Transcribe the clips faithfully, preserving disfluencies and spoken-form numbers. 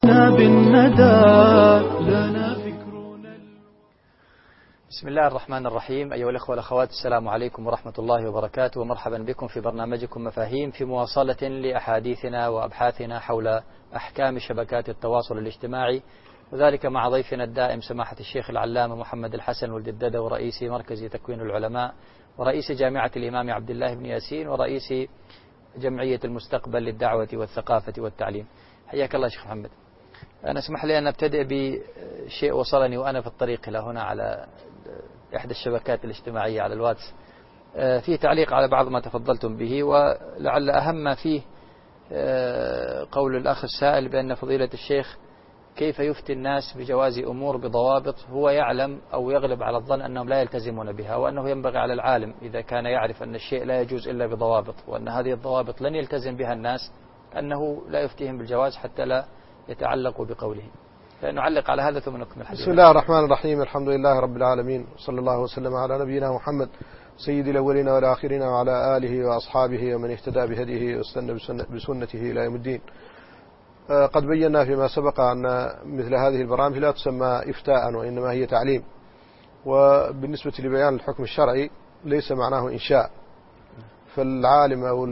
بالندى لنا فكرنا. بسم الله الرحمن الرحيم. أيها الأخوة والأخوات، السلام عليكم ورحمة الله وبركاته، ومرحبا بكم في برنامجكم مفاهيم، في مواصلة لأحاديثنا وأبحاثنا حول أحكام شبكات التواصل الاجتماعي، وذلك مع ضيفنا الدائم سماحة الشيخ العلامة محمد الحسن ولد الددة، ورئيس مركز تكوين العلماء، ورئيس جامعة الإمام عبد الله بن ياسين، ورئيس جمعية المستقبل للدعوة والثقافة والتعليم. حياك الله شيخ محمد. أنا اسمح لي أن أبتدئ بشيء وصلني وأنا في الطريق إلى هنا على إحدى الشبكات الاجتماعية على الواتس، فيه تعليق على بعض ما تفضلتم به، ولعل أهم ما فيه قول الأخ السائل بأن فضيلة الشيخ كيف يفتي الناس بجواز أمور بضوابط هو يعلم أو يغلب على الظن أنهم لا يلتزمون بها، وأنه ينبغي على العالم إذا كان يعرف أن الشيء لا يجوز إلا بضوابط، وأن هذه الضوابط لن يلتزم بها الناس، أنه لا يفتيهم بالجواز حتى لا يتعلقوا بقوله. فنعلق على هذا ثم نكمل الحديث. بسم الله الرحمن الرحيم. الحمد لله رب العالمين، صلى الله وسلم على نبينا محمد سيد الأولين والآخرين، وعلى آله وأصحابه ومن اهتدى بهديه واستنى بسنته إلى يوم الدين. قد بينا فيما سبق أن مثل هذه البرامج لا تسمى إفتاء، وإنما هي تعليم، وبالنسبة لبيان الحكم الشرعي ليس معناه إنشاء، فالعالم أو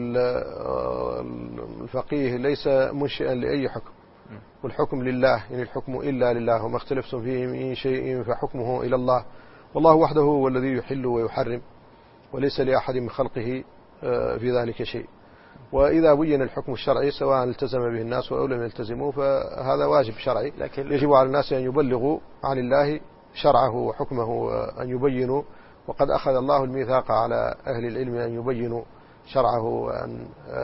الفقيه ليس منشئا لأي حكم، والحكم لله، يعني الحكم إلا لله، وما اختلفتم فيه من شيء فحكمه إلى الله، والله وحده هو الذي يحل ويحرم، وليس لأحد من خلقه في ذلك شيء. وإذا بين الحكم الشرعي سواء التزم به الناس أو لم يلتزموا فهذا واجب شرعي، لكن يجب على الناس أن يبلغوا عن الله شرعه وحكمه، أن يبينوا، وقد أخذ الله الميثاق على أهل العلم أن يبينوا شرعه وأن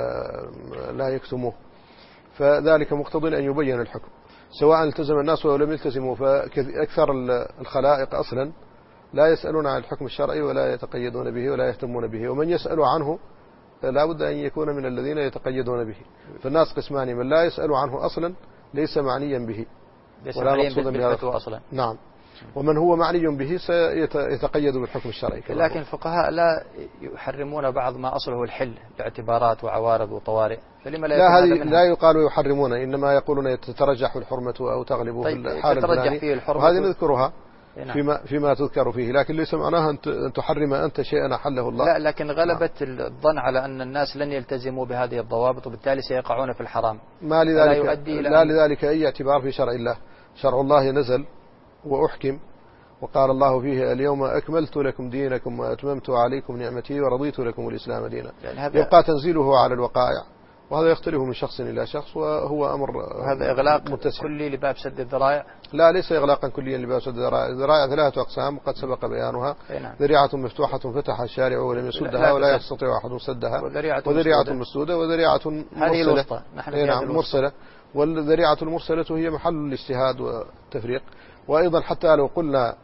لا يكتموه، فذلك مقتضي أن يبين الحكم سواء التزم الناس أو لم يلتزموا. فأكثر الخلائق أصلا لا يسألون عن الحكم الشرعي ولا يتقيدون به ولا يهتمون به، ومن يسأل عنه لا بد أن يكون من الذين يتقيدون به. فالناس قسمان: من لا يسأل عنه أصلا ليس معنيا به ولا مقصودا به أصلا، نعم، ومن هو معني به سيتقيد بالحكم الشرعي. لكن الفقهاء لا يحرمون بعض ما أصله الحل باعتبارات وعوارض وطوارئ، فلما لا لا, هذه لا يقال يحرمون، إنما يقولون تترجح الحرمة أو تغلب طيب في الحال الفلاني، وهذه نذكرها فيما, فيما تذكر فيه، لكن ليس معناها أن تحرم أنت شيئا أحله الله. لا، لكن غلبت نعم. الظن على أن الناس لن يلتزموا بهذه الضوابط، وبالتالي سيقعون في الحرام. ما لذلك لا لذلك أي اعتبار في شرع الله. شرع الله نزل وأحكم، وقال الله فيه: اليوم أكملت لكم دينكم وأتممت عليكم نعمتي ورضيت لكم الإسلام دينا. يعني يبقى تنزيله على الوقائع، وهذا يختلف من شخص إلى شخص، وهو أمر هذا إغلاق متسع. كلي لباب سد الذرائع؟ لا، ليس إغلاقا كليا لباب سد الذرائع. الذرائع ثلاثة أقسام وقد سبق بيانها: نعم. ذريعة مفتوحة فتح الشارع ولم يسدها ولا يستطيع أحد سدها، وذريعة مسدودة، وذريعة مرسلة. نعم مرسلة. والذريعة المرسلة هي محل الاجتهاد والتفريق. وأيضا حتى لو قلنا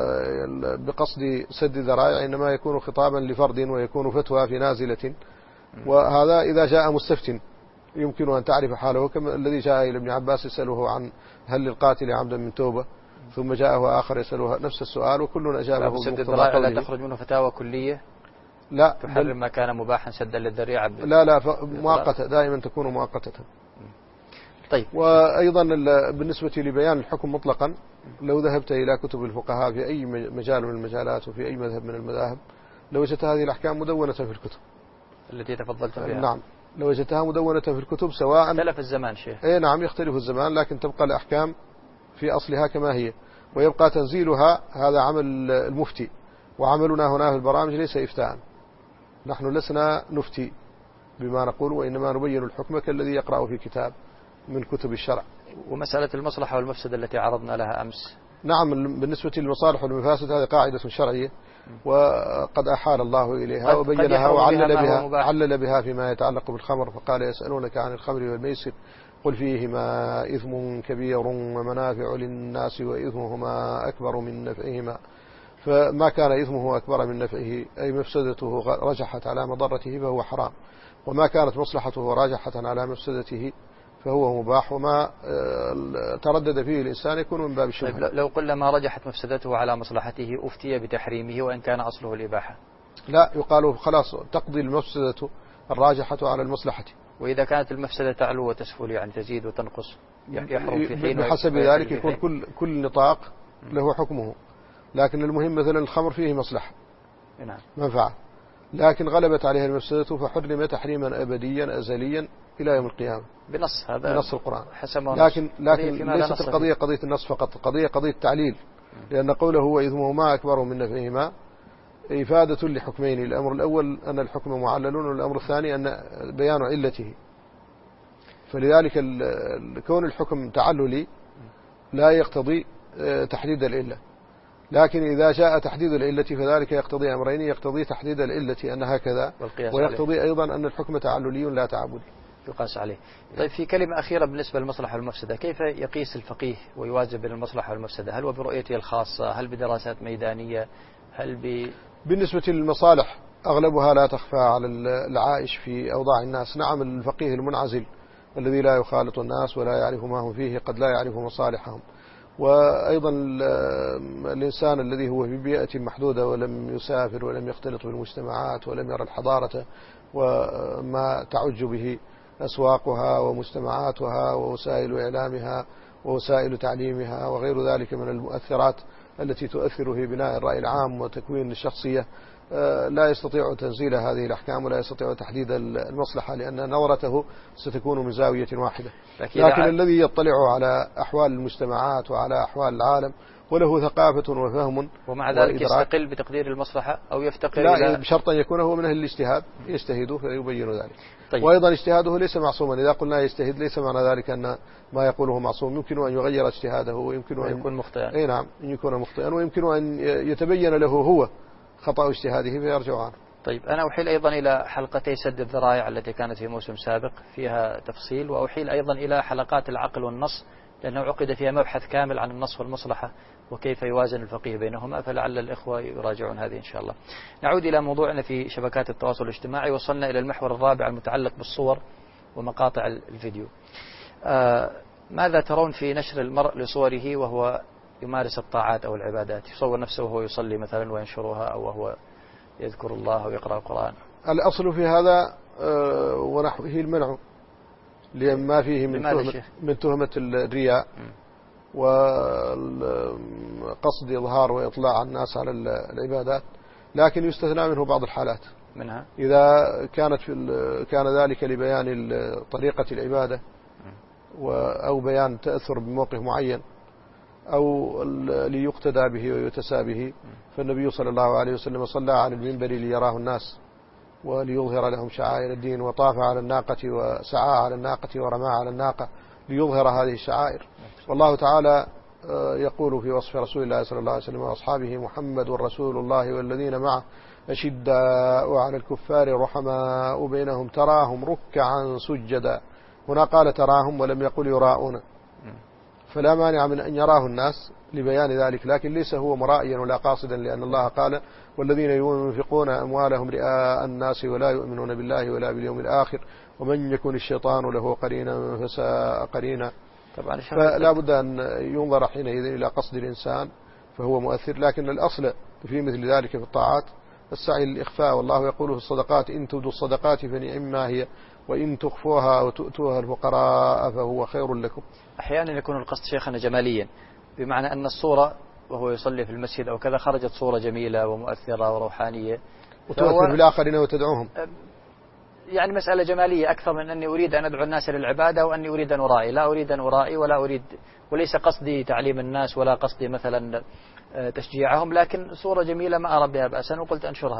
بقصد سد ذرائع إنما يكون خطابا لفرد ويكون فتوى في نازلة، وهذا إذا جاء مستفت يمكن أن تعرف حاله، كما الذي جاء إلى ابن عباس يسأله عن هل للقاتل عمدا من توبة، ثم جاءه آخر يسأله نفس السؤال، وكلنا أجابه بمقتضى قوله. لا تخرج منه فتاوى كلية لا تحرم ما كان مباحا سدا للذريعة. لا لا مؤقتة، دائما تكون مؤقتة. طيب. وأيضا بالنسبة لبيان الحكم مطلقا، لو ذهبت إلى كتب الفقهاء في أي مجال من المجالات وفي أي مذهب من المذاهب لوجدت هذه الأحكام مدونة في الكتب التي تفضلت بها. نعم، لوجدتها مدونة في الكتب سواء اختلف الزمان شيخ. اي نعم، يختلف الزمان، لكن تبقى الأحكام في أصلها كما هي، ويبقى تنزيلها هذا عمل المفتي، وعملنا هنا في البرامج ليس إفتاء. نحن لسنا نفتي بما نقول، وإنما نبين الحكم كالذي يقرأ في كتاب من كتب الشرع. ومسألة المصلحة والمفسدة التي عرضنا لها أمس، نعم، بالنسبة للمصالح والمفاسد هذه قاعدة شرعية وقد أحال الله إليها وبينها وعلل بها, علل بها فيما يتعلق بالخمر، فقال: يسألونك عن الخمر والميسر قل فيهما إثم كبير ومنافع للناس وإثمهما أكبر من نفعهما، فما كان إثمه أكبر من نفعه أي مفسدته رجحت على مضرته فهو حرام، وما كانت مصلحته راجحة على مفسدته فهو مباح، وما تردد فيه الإنسان يكون من باب الشبهة. طيب لو قلنا ما رجحت مفسدته على مصلحته أفتي بتحريمه وإن كان أصله الإباحة؟ لا، يقال خلاص تقضي المفسدة الراجحة على المصلحة، وإذا كانت المفسدة تعلو وتسفل يعني تزيد وتنقص يحرم في حين بحسب ذلك يكون كل كل نطاق له حكمه. لكن المهم مثلا الخمر فيه مصلحة نعم منفعة، لكن غلبت عليها المفسدة فحرم تحريما أبديا أزليا إلى يوم القيامة بنص هذا بنص القرآن. حسب لكن لكن ليست القضية قضية النص فقط، القضية قضية تعليل، لأن قوله هو إثمهما أكبر من نفعهما إفادة لحكمين. الأمر الأول أن الحكم معلل، والأمر الثاني أن بيان علته. فلذلك كون الحكم تعللي لا يقتضي تحديد العلة، لكن إذا جاء تحديد العلة فذلك يقتضي أمرين: يقتضي تحديد العلة أنها كذا، ويقتضي أيضا أن الحكم تعللي لا تعبدي يقاس عليه. طيب في كلمة أخيرة بالنسبة للمصلحة والمفسدة، كيف يقيس الفقيه ويوازن بين المصلحة والمفسدة؟ هل هو برؤيته الخاصة؟ هل بدراسات ميدانية؟ هل ب... بالنسبة للمصالح أغلبها لا تخفى على العائش في أوضاع الناس. نعم الفقيه المنعزل الذي لا يخالط الناس ولا يعرف ما هم فيه قد لا يعرف مصالحهم، وأيضا الإنسان الذي هو في بيئة محدودة ولم يسافر ولم يختلط بالمجتمعات ولم يرى الحضارة وما تعج به أسواقها ومجتمعاتها ووسائل إعلامها ووسائل تعليمها وغير ذلك من المؤثرات التي تؤثر في بناء الرأي العام وتكوين الشخصية، لا يستطيع تنزيل هذه الأحكام ولا يستطيع تحديد المصلحة، لأن نظرته ستكون من زاوية واحدة. لكن الذي يطلع على أحوال المجتمعات وعلى أحوال العالم وله ثقافة وفهم ومع ذلك يستقل بتقدير المصلحة أو يفتقر لا إلى بشرط أن يكون هو من أهل الاجتهاد يجتهد فيبين ذلك. طيب. وأيضا اجتهاده ليس معصوما. إذا قلنا يجتهد ليس معنى ذلك أن ما يقوله معصوم، يمكن أن يغير اجتهاده ويمكن أن يكون مخطئا. أي نعم يكون مخطئا، ويمكن أن يتبين له هو خطأ اجتهاده فيرجع عنه. طيب أنا أحيل أيضا إلى حلقتي سد الذرائع التي كانت في موسم سابق فيها تفصيل، وأحيل أيضا إلى حلقات العقل والنص لأنه عقد فيها مبحث كامل عن النص والمصلحة وكيف يوازن الفقيه بينهما، فلعل الإخوة يراجعون هذه إن شاء الله. نعود إلى موضوعنا في شبكات التواصل الاجتماعي. وصلنا إلى المحور الرابع المتعلق بالصور ومقاطع الفيديو. آه ماذا ترون في نشر المرء لصوره وهو يمارس الطاعات أو العبادات؟ يصور نفسه وهو يصلي مثلا وينشرها، أو وهو يذكر الله أو يقرأ القرآن. الأصل في هذا آه ونحوه المنع، لما فيه من تهمة, من تهمة الرياء وقصد إظهار وإطلاع الناس على العبادات، لكن يستثنى منه بعض الحالات منها إذا كانت في كان ذلك لبيان طريقة العبادة أو بيان تأثر بموقف معين أو ليقتدى به ويتسى به. فالنبي صلى الله عليه وسلم صلى على المنبر ليراه الناس وليظهر لهم شعائر الدين، وطاف على الناقة وسعى على الناقة ورمى على الناقة ليظهر هذه الشعائر. والله تعالى يقول في وصف رسول الله صلى الله عليه وسلم وأصحابه: محمد رسول الله والذين معه أشداء على الكفار رحماء بينهم تراهم ركعا سجدا. هنا قال تراهم ولم يقل يراؤون، فلا مانع من أن يراه الناس لبيان ذلك، لكن ليس هو مرائيا ولا قاصدا، لأن الله قال: والذين ينفقون أموالهم رئاء الناس ولا يؤمنون بالله ولا باليوم الآخر ومن يكن الشيطان له قرينا فساء قرينا. طبعا فلا بد أن ينظر حينئذ إلى قصد الإنسان فهو مؤثر، لكن الأصل في مثل ذلك في الطاعات السعي للإخفاء. والله يقول في الصدقات: إن تبدوا الصدقات فنعما هي وإن تخفوها وتؤتوها الفقراء فهو خير لكم. أحيانا يكون القصد شيخنا جماليا، بمعنى أن الصورة وهو يصلي في المسجد أو كذا خرجت صورة جميلة ومؤثرة وروحانية وتؤثر بالآخرين وتدعوهم، يعني مسألة جمالية أكثر من أني أريد أن أدعو الناس للعبادة وأني أريد أن أرائي. لا أريد أن أرائي ولا أريد، وليس قصدي تعليم الناس ولا قصدي مثلا تشجيعهم، لكن صورة جميلة ما أرى بها بأسا وقلت أنشرها.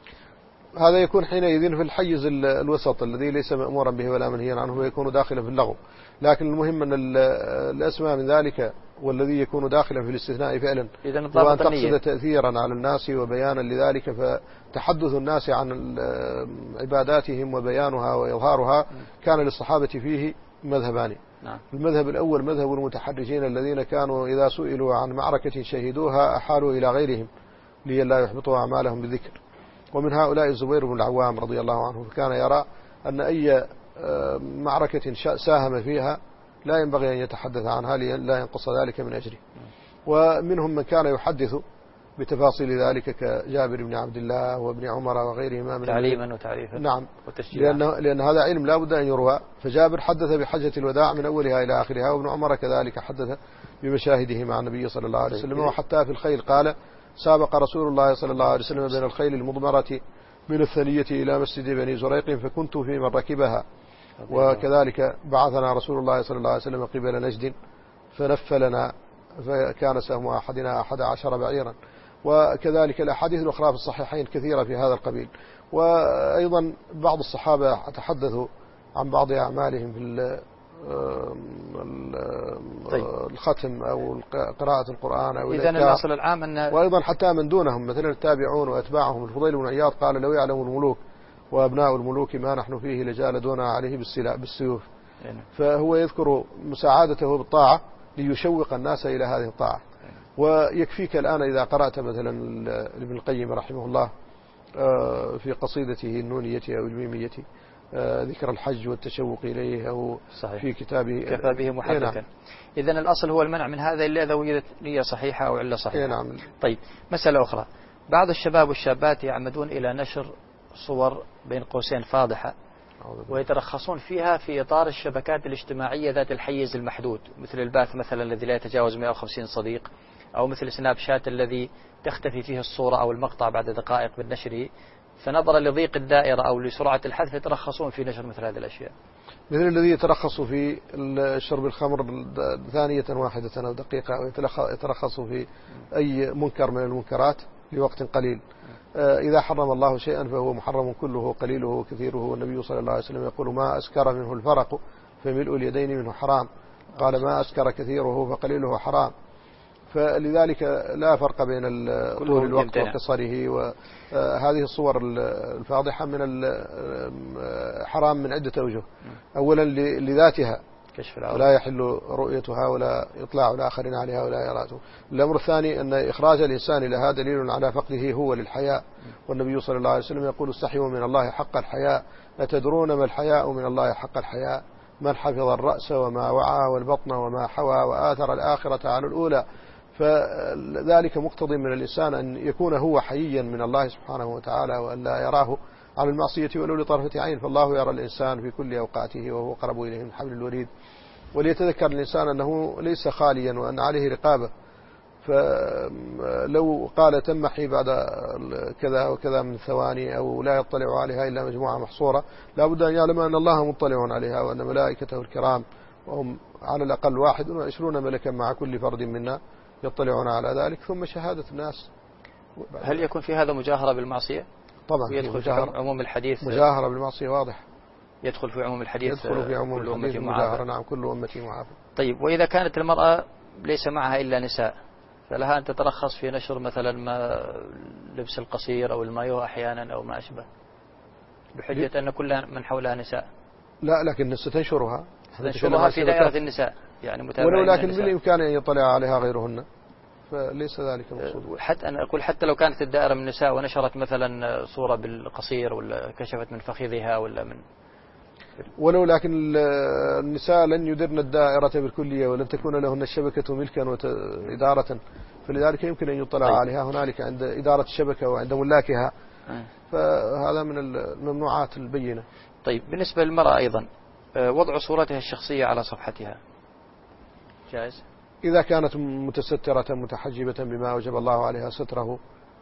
هذا يكون حينئذ في الحيز الوسط الذي ليس مأمورا به ولا منهيا عنه ويكون داخلا في اللغو. لكن المهم أن الأسمى من ذلك والذي يكون داخلا في الاستثناء فعلا هو أن تقصد تأثيرا على الناس وبيانا لذلك، فتحدث الناس عن عباداتهم وبيانها وإظهارها كان للصحابة فيه مذهبان. نعم. المذهب الأول مذهب المتحرجين الذين كانوا إذا سئلوا عن معركة شهدوها أحالوا إلى غيرهم لئلا يحبطوا أعمالهم بالذكر، ومن هؤلاء الزبير بن العوام رضي الله عنه، فكان يرى أن أي معركة ساهم فيها لا ينبغي أن يتحدث عنها لا ينقص ذلك من أجره. ومنهم من كان يحدث بتفاصيل ذلك كجابر بن عبد الله وابن عمر وغيرهما من تعليما وتعريفا. نعم، وتشجيعا. لأن, لأن هذا علم لا بد أن يروى. فجابر حدث بحجة الوداع من أولها إلى آخرها، وابن عمر كذلك حدث بمشاهده مع النبي صلى الله عليه وسلم. وحتى في الخيل قال: سابق رسول الله صلى الله عليه وسلم بين الخيل المضمرة من الثنية إلى مسجد بني زريق فكنت في من ركبها. وكذلك بعثنا رسول الله صلى الله عليه وسلم قبل نجد فنفلنا فكان سهم أحدنا أحد عشر بعيرا. وكذلك الأحاديث الأخرى في الصحيحين كثيرة في هذا القبيل. وأيضا بعض الصحابة تحدثوا عن بعض أعمالهم في الختم أو قراءة القرآن أو إذن الأصل العام أن وأيضا حتى من دونهم مثلا التابعون وأتباعهم. الفضيل بن عياض قال: لو يعلم الملوك وأبناء الملوك ما نحن فيه لجالدونا عليه بالسيوف. فهو يذكر مساعدته بالطاعة ليشوق الناس إلى هذه الطاعة. ويكفيك الآن إذا قرأت مثلا ابن القيم رحمه الله في قصيدته النونية أو الميمية ذكر الحج والتشوق إليه، أو صحيح. في كتابه كفى به محركا. إذن الأصل هو المنع من هذا إلا إذا وجدت نية صحيحة أو علة صحيحة. نعم. طيب، مسألة أخرى: بعض الشباب والشابات يعمدون إلى نشر صور بين قوسين فاضحة ويترخصون فيها في إطار الشبكات الاجتماعية ذات الحيز المحدود، مثل الباث مثلا الذي لا يتجاوز مئة وخمسين صديق، أو مثل سناب شات الذي تختفي فيه الصورة أو المقطع بعد دقائق من نشره، فنظرا لضيق الدائرة أو لسرعة الحذف يترخصون في نشر مثل هذه الأشياء. مثل الذي يترخص في شرب الخمر ثانية واحدة أو دقيقة، أو يترخص في أي منكر من المنكرات لوقت قليل. إذا حرم الله شيئا فهو محرم كله قليله وكثيره. والنبي صلى الله عليه وسلم يقول: ما أسكر منه الفرق فملء اليدين منه حرام. قال: ما أسكر كثيره فقليله حرام. فلذلك لا فرق بين طول الوقت وقصره. وهذه الصور الفاضحة من حرام من عدة أوجه. أولا لذاتها لا يحل رؤيتها ولا إطلاع الآخرين عليها ولا يراته. الأمر الثاني أن إخراج الإنسان لها دليل على فقده هو للحياء. والنبي صلى الله عليه وسلم يقول: استحيوا من الله حق الحياء. أتدرون ما الحياء من الله حق الحياء؟ من حفظ الرأس وما وعى والبطن وما حوى وآثر الآخرة على الأولى. فذلك مقتضي من الإنسان أن يكون هو حييا من الله سبحانه وتعالى، وأن لا يراه على المعصية ولو لطرفة عين. فالله يرى الإنسان في كل أوقاته وهو قرب إليه من حبل الوريد. وليتذكر الإنسان أنه ليس خاليا وأن عليه رقابة. فلو قال تمحي بعد كذا وكذا من ثواني أو لا يطلع عليها إلا مجموعة محصورة، لا بد أن يعلم أن الله مطلع عليها، وأن ملائكته الكرام وهم على الأقل واحد وعشرون ملكا مع كل فرد منا يطلعون على ذلك. ثم شهادة الناس. هل يكون في هذا مجاهرة بالمعصية؟ طبعا يدخل في عموم الحديث. مجاهرة بالمعصية واضح. يدخل في عموم الحديث. يدخل في عموم الحديث مجاهرة. نعم، كل أمتي معافى. طيب، وإذا كانت المرأة ليس معها إلا نساء، فلها أن تترخص في نشر مثلا ما لبس القصير أو المايو أحيانا أو ما أشبه، بحجة أن كل من حولها نساء؟ لا، لكن ستنشرها تنشرها في دائرة النساء يعني ولو لكن بالإمكان أن يطلع عليها غيرهن، فليس ذلك مقصود. حتى أنا أقول حتى لو كانت الدائرة من النساء ونشرت مثلا صورة بالقصير ولا كشفت من فخذها ولا من ولو لكن النساء لن يدرن الدائرة بالكلية ولن تكون لهن الشبكة ملكا وإدارة، فلذلك يمكن أن يطلع طيب. عليها هنالك عند إدارة الشبكة وعند ملاكها. فهذا من الممنوعات البينة. طيب، بالنسبة للمرأة أيضا وضع صورتها الشخصية على صفحتها جائز؟ إذا كانت متسترة متحجبة بما أوجب الله عليها ستره،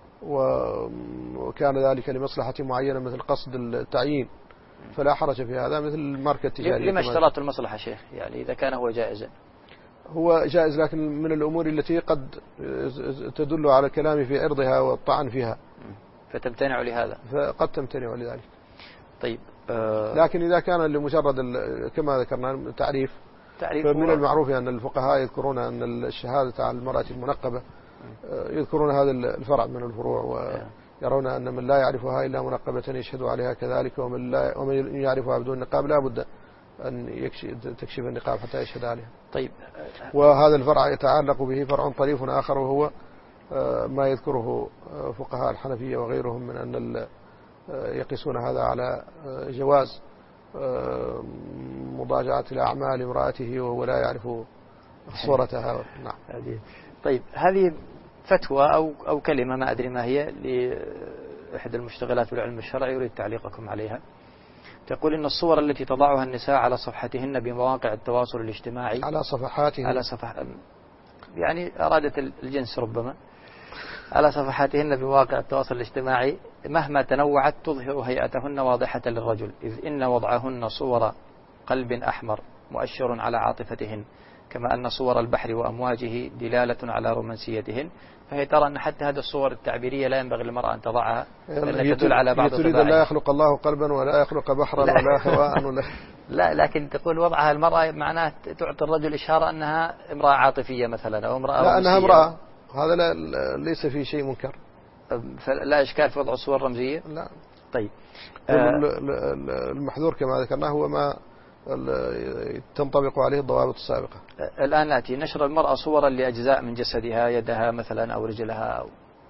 وكان ذلك لمصلحة معينة مثل قصد التعيين، فلا حرج في هذا، مثل الماركة التجارية. لما اشترط المصلحة شيخ؟ يعني إذا كان هو جائزا. هو جائز، لكن من الأمور التي قد تدل على الكلام في عرضها والطعن فيها، فتمتنع لهذا. فقد تمتنع لذلك. طيب. آه لكن إذا كان لمجرد كما ذكرنا تعريف، فمن المعروف أن الفقهاء يذكرون أن الشهادة على المرأة المنقبة يذكرون هذا الفرع من الفروع، ويرون أن من لا يعرفها إلا منقبة يشهد عليها كذلك، ومن, لا ومن يعرفها بدون نقاب لا بد أن تكشف النقاب حتى يشهد عليها. طيب. وهذا الفرع يتعلق به فرع طريف آخر، وهو ما يذكره فقهاء الحنفية وغيرهم من أن يقيسون هذا على جواز مضاجعة الأعمال امرأته وهو لا يعرف صورتها. نعم. طيب، هذه فتوى أو أو كلمة ما أدري ما هي لإحدى المشتغلات بالعلم الشرعي يريد تعليقكم عليها. تقول إن الصور التي تضعها النساء على صفحتهن بمواقع التواصل الاجتماعي على صفحاتهن على صفح يعني أرادت الجنس ربما على صفحاتهن بمواقع التواصل الاجتماعي مهما تنوعت تظهر هيئتهن واضحة للرجل، إذ إن وضعهن صور قلب أحمر مؤشر على عاطفتهن، كما أن صور البحر وأمواجه دلالة على رومانسيتهن. فهي ترى أن حتى هذه الصور التعبيرية لا ينبغي للمرأة أن تضعها لأنها تدل على بعض تريد لا يخلق الله قلبا ولا يخلق بحرا لا. ولا هواء ولا لا، لكن تقول وضعها المرأة معناه تعطي الرجل إشارة أنها امرأة عاطفية مثلا أو امرأة لا أنها رومانسية. امرأة، هذا لا ليس في شيء منكر، فلا إشكال في وضع الصور الرمزية. لا. طيب آه المحذور كما ذكرناه هو ما تنطبق عليه الضوابط السابقة. الآن نأتي نشر المرأة صورا لأجزاء من جسدها، يدها مثلا أو رجلها أو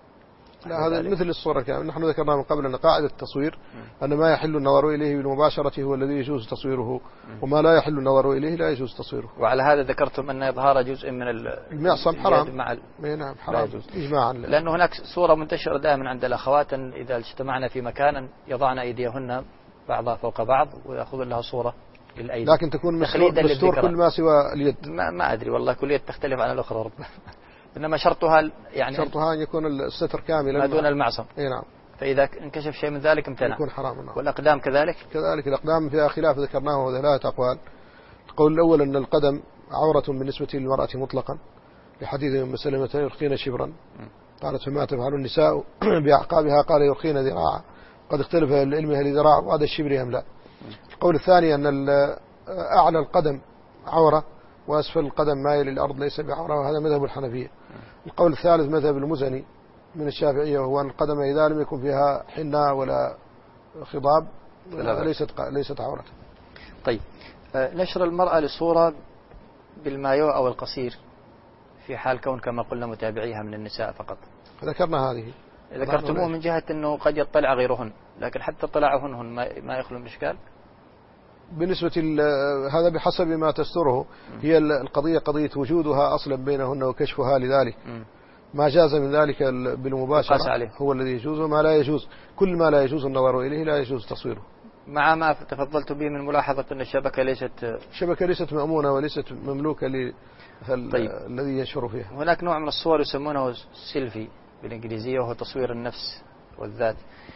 لا، هذا مثل الصورة كاملة. نحن ذكرنا من قبل أن قاعدة التصوير أن ما يحل النظر إليه بالمباشرة هو الذي يجوز تصويره، وما لا يحل النظر إليه لا يجوز تصويره. وعلى هذا ذكرتم أن إظهار جزء من المعصم حرام مع نعم حرام إجماعا، لأن هناك صورة منتشرة دائما عند الأخوات إذا اجتمعنا في مكان يضعن أيديهن بعضها فوق بعض ويأخذ لها صورة للأيدي، لكن تكون مستور كل ما سوى اليد. ما, ما أدري والله، كل يد تختلف عن الأخرى ربما. إنما شرطها يعني شرطها أن يكون الستر كاملا ما دون المعصم. اي نعم. فإذا انكشف شيء من ذلك امتنع، يكون حرام. نعم. والأقدام كذلك. كذلك الأقدام فيها خلاف ذكرناه وثلاثة أقوال. القول الأول أن القدم عورة بالنسبة للمرأة مطلقا، لحديث أم سلمة يرخين شبرا، قالت فما تفعل النساء بأعقابها؟ قال يرخين ذراعا، قد اختلف العلم هل ذراع بعد الشبر أم لا. القول الثاني أن أعلى القدم عورة وأسفل القدم مايل للأرض ليس بعورة، وهذا مذهب الحنفية. القول الثالث مذهب المزني من الشافعية، وهو أن القدم إذا لم يكن فيها حناء ولا خضاب ليست ليست عورة. طيب نشر المرأة لصورة بالمايو أو القصير في حال كون كما قلنا متابعيها من النساء فقط، ذكرنا هذه ذكرتموه من جهة أنه قد يطلع غيرهن، لكن حتى اطلاعهن ما يخلو من إشكال. بالنسبة هذا بحسب ما تستره، هي القضية قضية وجودها أصلا بينهن وكشفها، لذلك ما جاز من ذلك بالمباشرة هو الذي يجوز، وما لا يجوز كل ما لا يجوز النظر إليه لا يجوز تصويره. مع ما تفضلت به من ملاحظة أن الشبكة ليست الشبكة ليست مأمونة وليست مملوكة للذي طيب. ينشر فيها. هناك نوع من الصور يسمونه سيلفي بالإنجليزية، وهو تصوير النفس والذات.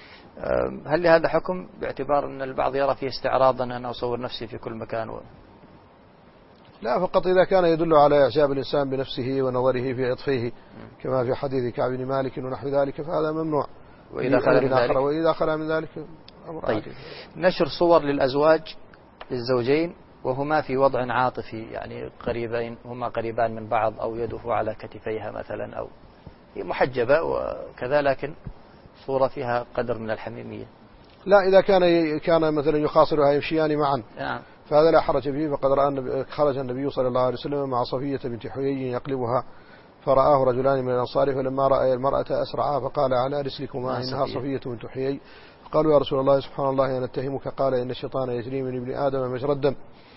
هل لهذا حكم باعتبار أن البعض يرى فيه استعراضا أن أصور نفسي في كل مكان و... لا، فقط إذا كان يدل على إعجاب الإنسان بنفسه ونظره في عطفيه كما في حديث كعب بن مالك ونحو ذلك فهذا ممنوع، وإذا خلا من ذلك وإذا خلا من ذلك أمر طيب. نشر صور للأزواج للزوجين وهما في وضع عاطفي، يعني قريبين، هما قريبان من بعض أو يده على كتفيها مثلا، أو هي محجبة وكذا لكن صورة فيها قدر من الحميمية. لا، إذا كان كان مثلا يخاصرها يمشيان معا نعم. فهذا لا حرج فيه، فقد رأى خرج النبي صلى الله عليه وسلم مع صفية بنت حيي يقلبها فرآه رجلان من الأنصار، فلما رأى المرأة أسرعا فقال على رسلكما إنها صفية بنت حيي، قالوا يا رسول الله سبحان الله نتهمك، قال إن الشيطان يجري من ابن آدم مجرى الدم.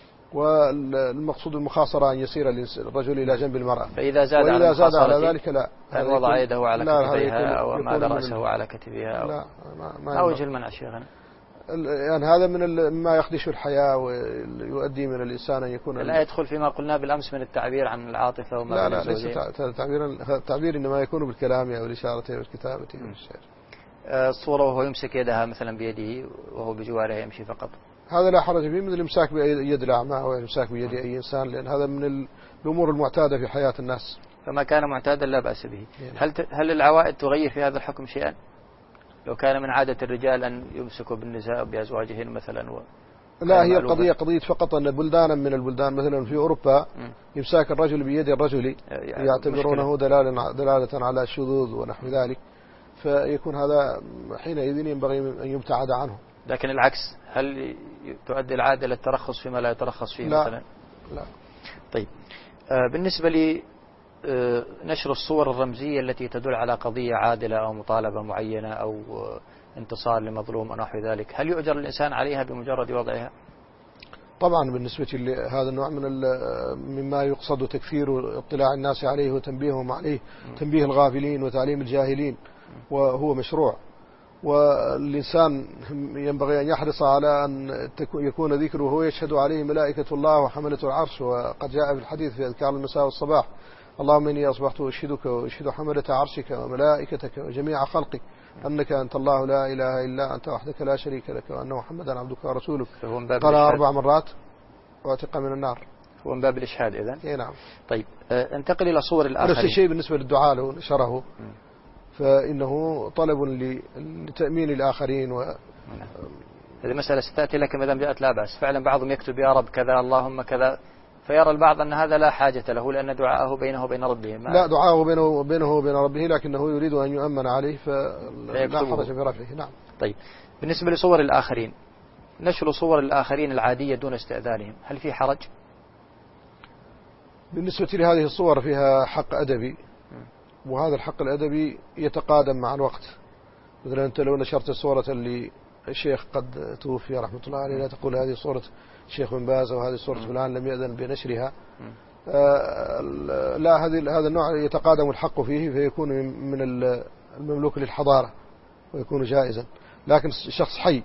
والمقصود المخاصرة أن يصير الرجل إلى جنب المرأة، فإذا زاد, وإذا زاد على ذلك لا، هل وضع يده على كتفيها أو ماذا رأسه على كتفها أو لا ما, ما ما وجه المنع شيخنا؟ يعني هذا من ما يخدش الحياة ويؤدي من الإنسان أن يكون لا يدخل فيما قلنا بالأمس من التعبير عن العاطفة وما لا لا ليس تعبير التعبير إنما يكون بالكلام أو الإشارة أو الكتابة أو الشعر. الصورة وهو يمسك يدها مثلا بيده وهو بجواره يمشي فقط، هذا لا حرج فيه، مثل الإمساك بيد الأعمى أو الإمساك بيد أي إنسان، لأن هذا من الأمور المعتادة في حياة الناس، فما كان معتادا لا بأس به. هل هل العوائد تغير في هذا الحكم شيئا؟ لو كان من عادة الرجال أن يمسكوا بالنساء بأزواجهن مثلا و... لا، هي القضية قضية فقط أن بلدانا من البلدان مثلا في أوروبا يمساك الرجل بيد الرجل يعني يعتبرونه دلالة, دلالة على الشذوذ ونحو ذلك، فيكون هذا حينئذ ينبغي أن يبتعد عنه. لكن العكس، هل تؤدي العادة للترخص فيما لا يترخص فيه لا مثلا؟ لا. طيب بالنسبة لي نشر الصور الرمزية التي تدل على قضية عادلة أو مطالبة معينة أو انتصار لمظلوم أو نحو ذلك، هل يؤجر الإنسان عليها بمجرد وضعها؟ طبعا بالنسبة لهذا النوع من مما يقصد تكثير اطلاع الناس عليه وتنبيههم عليه، تنبيه الغافلين وتعليم الجاهلين، وهو مشروع. والإنسان ينبغي أن يحرص على أن يكون ذكره وهو يشهد عليه ملائكة الله وحملة العرش. وقد جاء في الحديث في أذكار المساء والصباح: اللهم إني أصبحت أشهدك وأشهد حملة عرشك وملائكتك وجميع خلقك أنك أنت الله لا إله إلا أنت وحدك لا شريك لك وأن محمدا عبدك ورسولك. قال أربع مرات واعتق من النار. هو من باب الإشهاد إذن. إيه نعم. طيب انتقل إلى صور الآخرين. نفس الشيء بالنسبة للدعاء لو نشره فإنه طلب لتأمين الآخرين. و هذه مسألة ستأتي لك ما دام جاءت لا بأس. فعلا بعضهم يكتب يا رب كذا اللهم كذا، فيرى البعض أن هذا لا حاجة له لأن دعاءه بينه وبين ربه. لا، دعاءه بينه وبينه وبين ربه، لكنه يريد أن يؤمن عليه فلا حرج في رفعه. نعم. طيب بالنسبة لصور الآخرين، نشر صور الآخرين العادية دون استئذانهم، هل في حرج؟ بالنسبة لهذه الصور فيها حق أدبي، وهذا الحق الأدبي يتقادم مع الوقت. مثلا أنت لو نشرت صورة للشيخ قد توفي رحمة الله عليه لا تقول هذه صورة الشيخ بن باز وهذه صورة فلان لم يأذن بنشرها. آه لا، هذا هذا النوع يتقادم الحق فيه فيكون من المملوك للحضارة ويكون جائزا. لكن شخص حي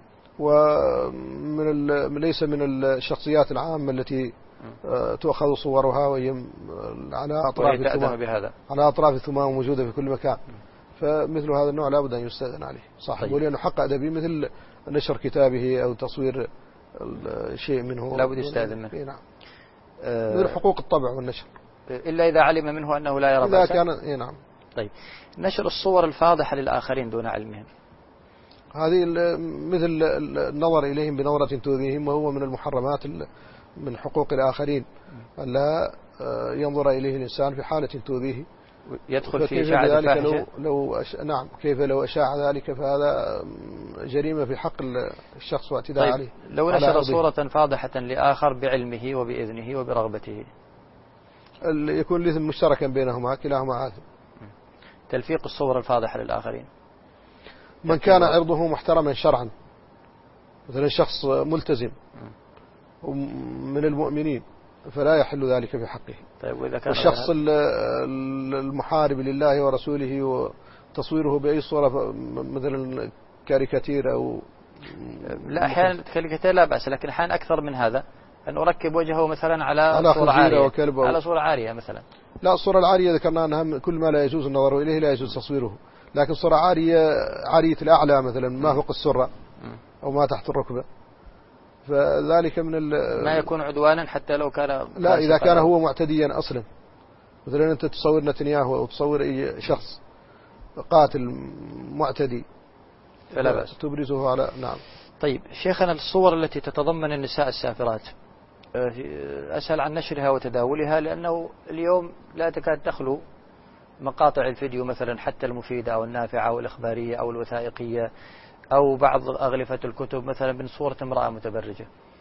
ومن ليس من الشخصيات العامة التي تؤخذ صورها وهي على أطراف الثمام بهذا. على أطراف الثمام موجودة في كل مكان، فمثل هذا النوع لا بد أن يستأذن عليه صاحبه. طيب. لأنه حق أدبي مثل نشر كتابه أو تصوير شيء منه لا بد يستأذن منه. نعم. أه من حقوق الطبع والنشر إلا إذا علم منه أنه لا يرى إذا كان. إيه نعم. طيب نشر الصور الفاضحة للآخرين دون علمهم، هذه مثل النظر إليهم بنظرة تؤذيهم، وهو من المحرمات من حقوق الآخرين ألا ينظر إليه الإنسان في حالة تؤذيه. يدخل في إشاعة الفاحشة. لو لو أش... نعم، كيف لو أشاع ذلك فهذا جريمة في حق الشخص واعتداء طيب عليه. لو نشر صورة فاضحة لآخر بعلمه وبإذنه وبرغبته، يكون الإثم مشتركا بينهما، كلاهما آثم. تلفيق الصور الفاضحة للآخرين، من كان عرضه محترما شرعا، مثلا شخص ملتزم من المؤمنين فلا يحل ذلك في حقه. طيب وإذا كان الشخص المحارب لله ورسوله وتصويره بأي صورة مثلا كاريكاتير أو لا، أحيانا كاريكاتير لا بأس، لكن أحيانا أكثر من هذا أن أركب وجهه مثلا على, على صورة عارية على صورة عارية مثلا. لا، الصورة العارية ذكرنا أنها كل ما لا يجوز النظر إليه لا يجوز تصويره، لكن صورة عارية عارية الأعلى مثلا ما فوق السرة أو ما تحت الركبة فذلك من ما يكون عدوانا حتى لو كان. لا، إذا كان هو معتديا أصلا، مثلا أنت تصور نتنياهو أو تصور أي شخص قاتل معتدي فلا بأس تبرزه على. نعم. طيب شيخنا، الصور التي تتضمن النساء السافرات أسأل عن نشرها وتداولها، لأنه اليوم لا تكاد تخلو مقاطع الفيديو مثلا حتى المفيدة أو النافعة أو الإخبارية أو الوثائقية أو بعض أغلفة الكتب مثلا من صورة امرأة متبرجة،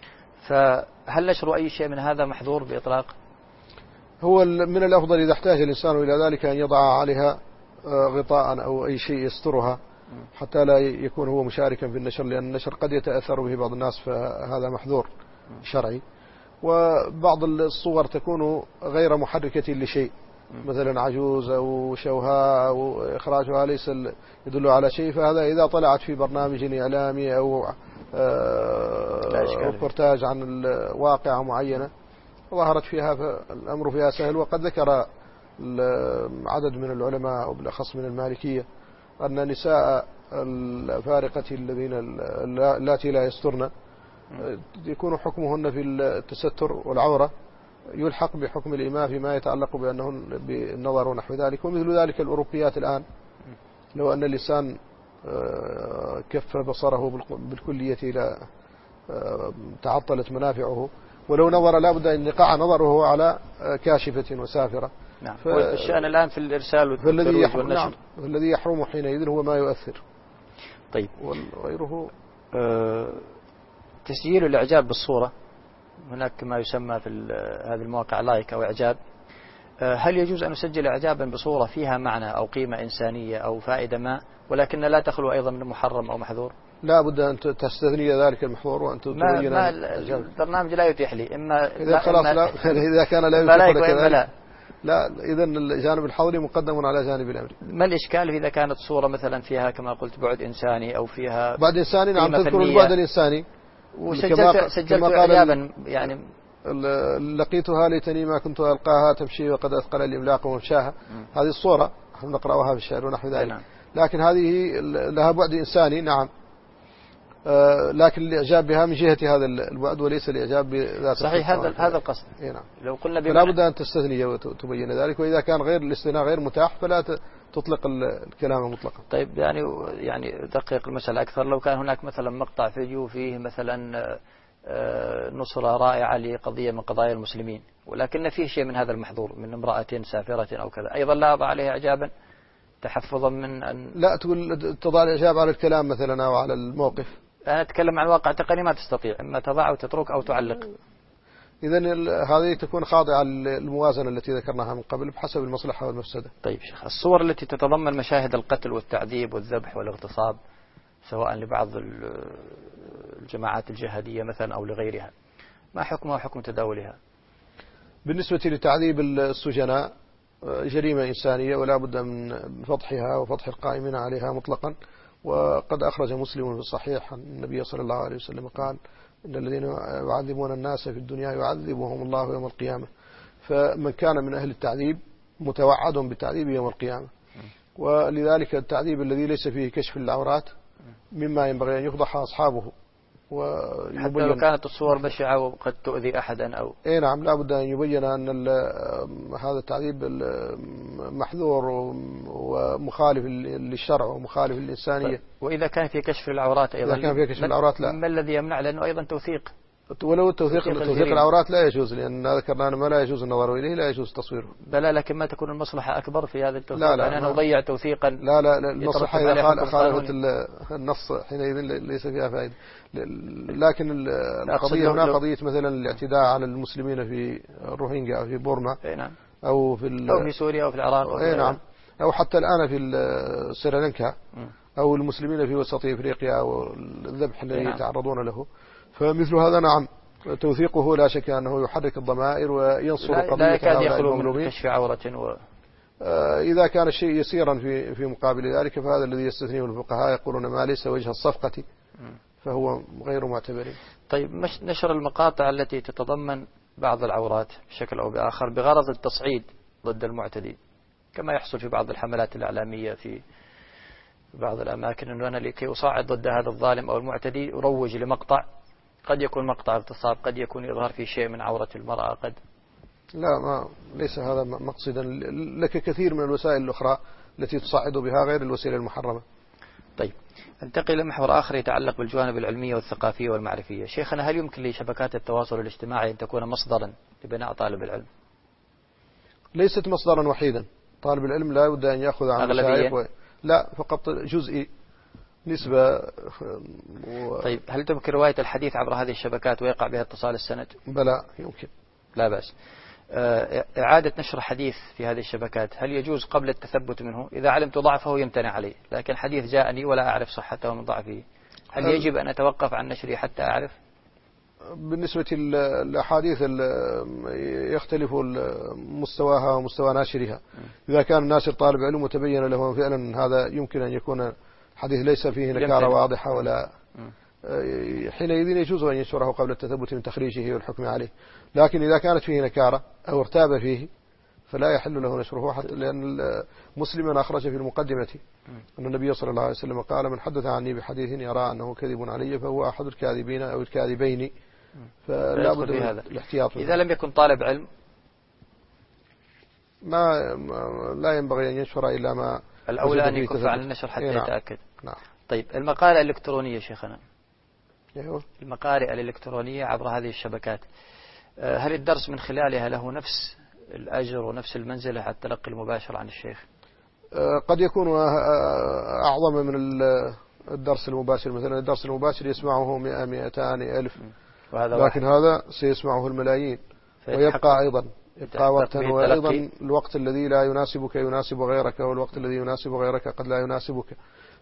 فهل نشر أي شيء من هذا محظور بإطلاق؟ هو من الأفضل إذا احتاج الإنسان إلى ذلك أن يضع عليها غطاء أو أي شيء يسترها حتى لا يكون هو مشاركا في النشر، لأن النشر قد يتأثر به بعض الناس فهذا محظور شرعي. وبعض الصور تكون غير محركة لشيء، مثلا عجوز أو شوهاء أو إخراجها ليس يدل على شيء، فهذا إذا طلعت في برنامج إعلامي أو ريبورتاج عن الواقع معينة ظهرت فيها فالأمر فيها سهل. وقد ذكر عدد من العلماء وبالأخص من المالكية أن نساء الفارقة الذين اللاتي لا يسترن يكون حكمهن في التستر والعورة يلحق بحكم الإماء فيما يتعلق بأنهن بالنظر ونحو ذلك. ومثل ذلك الأوروبيات الآن، لو أن اللسان كف بصره بالكلية إلى تعطلت منافعه، ولو نظر لا بد أن يقع نظره على كاشفة وسافرة. نعم. والشأن الآن في الإرسال والذي يحرم. نعم. الذي يحرم حينئذ هو ما يؤثر. طيب. وغيره أه تسجيل الإعجاب بالصورة، هناك ما يسمى في هذه المواقع لايك أو إعجاب، هل يجوز أن نسجل إعجابا بصورة فيها معنى أو قيمة إنسانية أو فائدة ما ولكن لا تخلو أيضا من محرم أو محظور؟ لا بد أن تستثني ذلك المحظور وأن تبين ما البرنامج لا يتيح لي إما إذا خلاص لا إذا كان لا يتيح لك لا لا إذا الجانب الحظري مقدم على جانب الأمر. ما الإشكال إذا كانت صورة مثلا فيها كما قلت بعد إنساني أو فيها بعد إنساني؟ نعم تذكر البعد الإنساني. وسجلت سجلت إعجابا يعني لقيتها ليتني ما كنت ألقاها تمشي وقد أثقل الإملاق ومشاها. هذه الصورة نحن نقرأها في الشعر ونحو ذلك. نعم. لكن هذه لها بعد إنساني نعم، آه لكن الإعجاب بها من جهة هذا البعد وليس الإعجاب بذات. صحيح هذا هذا القصد. نعم. لو قلنا فلا بد أن تستثني وتبين ذلك، وإذا كان غير الاستثناء غير متاح فلا تطلق الكلام مطلقا. طيب يعني يعني دقيق المسألة أكثر. لو كان هناك مثلا مقطع فيديو فيه مثلا نصرة رائعة لقضية من قضايا المسلمين ولكن فيه شيء من هذا المحظور من امرأة سافرة أو كذا، أيضا لا أضع عليها إعجابا تحفظا من أن لا تقول تضع الإعجاب على الكلام مثلا أو على الموقف. أنا أتكلم عن واقع تقني ما تستطيع، إما تضع أو تترك أو تعلق. إذن هذه تكون خاضعة للموازنة التي ذكرناها من قبل بحسب المصلحة والمفسدة. طيب شيخ، الصور التي تتضمن مشاهد القتل والتعذيب والذبح والاغتصاب سواء لبعض الجماعات الجهادية مثلا أو لغيرها، ما حكمها وحكم تداولها؟ بالنسبة لتعذيب السجناء جريمة إنسانية ولا بد من فضحها وفضح القائمين عليها مطلقا. وقد أخرج مسلم في الصحيح عن النبي صلى الله عليه وسلم قال إن الذين يعذبون الناس في الدنيا يعذبهم الله يوم القيامة. فمن كان من أهل التعذيب متوعد بالتعذيب يوم القيامة. ولذلك التعذيب الذي ليس فيه كشف العورات مما ينبغي أن يفضح أصحابه. حتى لو كانت الصور بشعة وقد تؤذي أحدا أو إيه نعم لا بد أن يبين أن هذا التعذيب محذور ومخالف للشرع ومخالف للإنسانية. وإذا كان في كشف العورات أيضا إذا كان في كشف العورات لا. ما الذي يمنع؟ لأنه أيضا توثيق. ولو التوثيق توثيق العورات لا يجوز، لأن ذكرنا ما لا يجوز النظر إليه لا يجوز تصويره. بلى لكن ما تكون المصلحة أكبر في هذا التوثيق؟ لا لا أنا نضيع توثيقا. لا لا, لا المصلحة إذا خالفت النص حينئذ ليس فيها فائدة. لكن القضية هنا قضية مثلا الاعتداء على المسلمين في الروهينجا أو في بورما نعم. أو في أو في سوريا أو في العراق أو, نعم. أو حتى الآن في سريلانكا أو المسلمين في وسط إفريقيا أو الذبح الذي نعم. يتعرضون له. فمثل هذا نعم توثيقه لا شك أنه يحرك الضمائر وينصر قضية لا يكاد يخلو من كشف عورة و... إذا كان الشيء يسيرا في في مقابل ذلك فهذا الذي يستثنيه الفقهاء يقولون ما ليس وجه الصفقة فهو غير معتبر. طيب نشر المقاطع التي تتضمن بعض العورات بشكل أو بآخر بغرض التصعيد ضد المعتدين كما يحصل في بعض الحملات الإعلامية في بعض الأماكن، أنه أنا لكي أصعد ضد هذا الظالم أو المعتدي أروج لمقطع قد يكون مقطع اغتصاب قد يكون يظهر فيه شيء من عورة المرأة قد لا ما ليس هذا مقصدا. لك كثير من الوسائل الأخرى التي تصعد بها غير الوسيلة المحرمة. طيب انتقل إلى محور آخر يتعلق بالجوانب العلمية والثقافية والمعرفية. شيخنا، هل يمكن لشبكات التواصل الاجتماعي أن تكون مصدرا لبناء طالب العلم؟ ليست مصدرا وحيدا. طالب العلم لا بد أن يأخذ عن أغلبية و... لا فقط جزئي نسبة و... طيب هل تمكن رواية الحديث عبر هذه الشبكات ويقع بها اتصال السند؟ بلى يمكن. لا بأس. إعادة نشر حديث في هذه الشبكات هل يجوز قبل التثبت منه؟ إذا علمت ضعفه يمتنع عليه، لكن حديث جاءني ولا أعرف صحته من ضعفه، هل يجب أن أتوقف عن نشره حتى أعرف؟ بالنسبة للأحاديث يختلف مستواها ومستوى ناشرها. إذا كان الناشر طالب علم وتبين له فعلا هذا يمكن أن يكون حديث ليس فيه نكارة واضحة ولا حينئذ يجوز أن ينشره قبل التثبت من تخريجه والحكم عليه. لكن إذا كانت فيه نكارة أو ارتاب فيه فلا يحل له نشره، حتى لأن مسلما أخرج في المقدمة أن النبي صلى الله عليه وسلم قال من حدث عني بحديث يرى أنه كذب علي فهو أحد الكاذبين أو الكاذبين. فلا بد من الاحتياط. إذا لم يكن طالب علم ما لا ينبغي أن ينشر إلا ما الأولى أن يكف عن النشر حتى نعم. يتأكد. نعم. طيب المقالة الإلكترونية شيخنا، أيوه. المقارئ الإلكترونية عبر هذه الشبكات هل الدرس من خلالها له نفس الأجر ونفس المنزلة على التلقي المباشر عن الشيخ؟ قد يكون أعظم من الدرس المباشر. مثلا الدرس المباشر يسمعه مئة مئتان ألف، وهذا لكن هذا سيسمعه الملايين ويبقى أيضا يبقى وقتا، وأيضا الوقت الذي لا يناسبك يناسب غيرك، والوقت الذي يناسب غيرك قد لا يناسبك.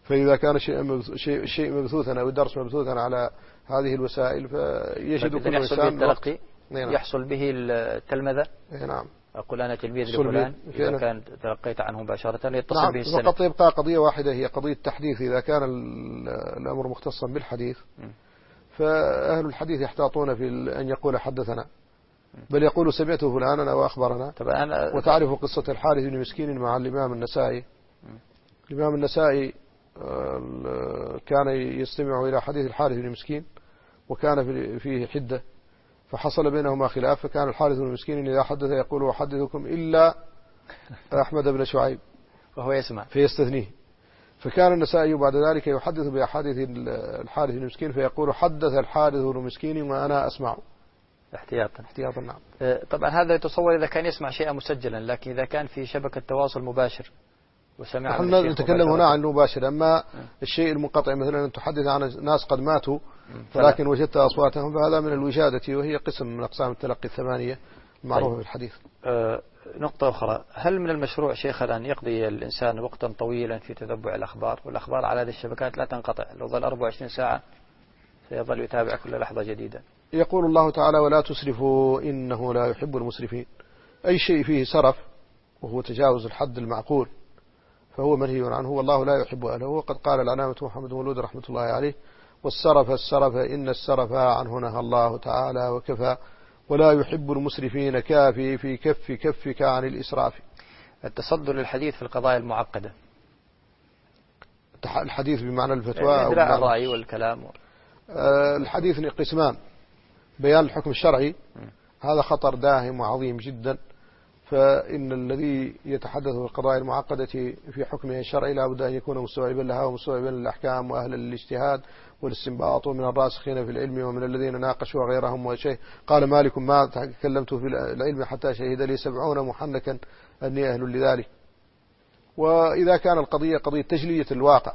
فإذا كان شيء شيء شيء مبثوثا أو الدرس مبثوثا على هذه الوسائل فيجد كل يحصل به إنسان التلقي، نعم. يحصل به التلمذة. نعم. أقول أنا تلميذ لفلان إذا كان تلقيت عنه مباشرة يتصل نعم. به السند. فقط يبقى قضية واحدة هي قضية التحديث. إذا كان الأمر مختصا بالحديث فأهل الحديث يحتاطون في أن يقول حدثنا، بل يقول سمعته فلانا أو أخبرنا. وتعرف قصة الحارث بن مسكين مع الإمام النسائي. الإمام النسائي كان يستمع إلى حديث الحارث بن مسكين وكان فيه حدة، فحصل بينهما خلاف، فكان الحارث بن مسكين إذا حدث يقول وحدثكم إلا أحمد بن شعيب وهو يسمع فيستثنيه. فكان النسائي بعد ذلك يحدث بأحاديث الحارث بن مسكين فيقول حدث الحارث بن مسكين وأنا أسمع احتياطا. احتياطا نعم. طبعا هذا يتصور إذا كان يسمع شيئا مسجلا، لكن إذا كان في شبكة تواصل مباشر وسمع. نحن نتكلم هنا عن المباشر. أما أه. الشيء المنقطع مثلا أن تحدث عن ناس قد ماتوا ولكن وجدت أصواتهم، فهذا من الوجادة وهي قسم من أقسام التلقي الثمانية المعروفة طيب. في الحديث. أه نقطة أخرى، هل من المشروع شيخنا أن يقضي الإنسان وقتا طويلا في تتبع الأخبار؟ والأخبار على هذه الشبكات لا تنقطع، لو ظل أربعة وعشرين ساعة سيظل يتابع كل لحظة جديدة. يقول الله تعالى ولا تسرفوا إنه لا يحب المسرفين. أي شيء فيه سرف وهو تجاوز الحد المعقول فهو منهي عنه والله لا يحب أهله. وقد قال العلامة محمد مولود رحمة الله عليه والسرف السرف إن السرف عنه نهى الله تعالى وكفى ولا يحب المسرفين كافي في كف كفك عن الإسراف. التصدر للحديث في القضايا المعقدة، الحديث بمعنى الفتوى يعني إدراء الرأي والكلام. الحديث قسمان: بيان الحكم الشرعي، هذا خطر داهم وعظيم جدا، فإن الذي يتحدث في القضايا المعقدة في حكمه الشرعي لا بد أن يكون مستوعبا لها ومستوعبا للأحكام وأهلا للاجتهاد والاستنباط من الراسخين في العلم ومن الذين ناقشوا غيرهم. وشيء قال مالك ما تكلمت في العلم حتى شهد لي سبعون محنكا أني أهل لذلك. وإذا كان القضية قضية تجلية الواقع،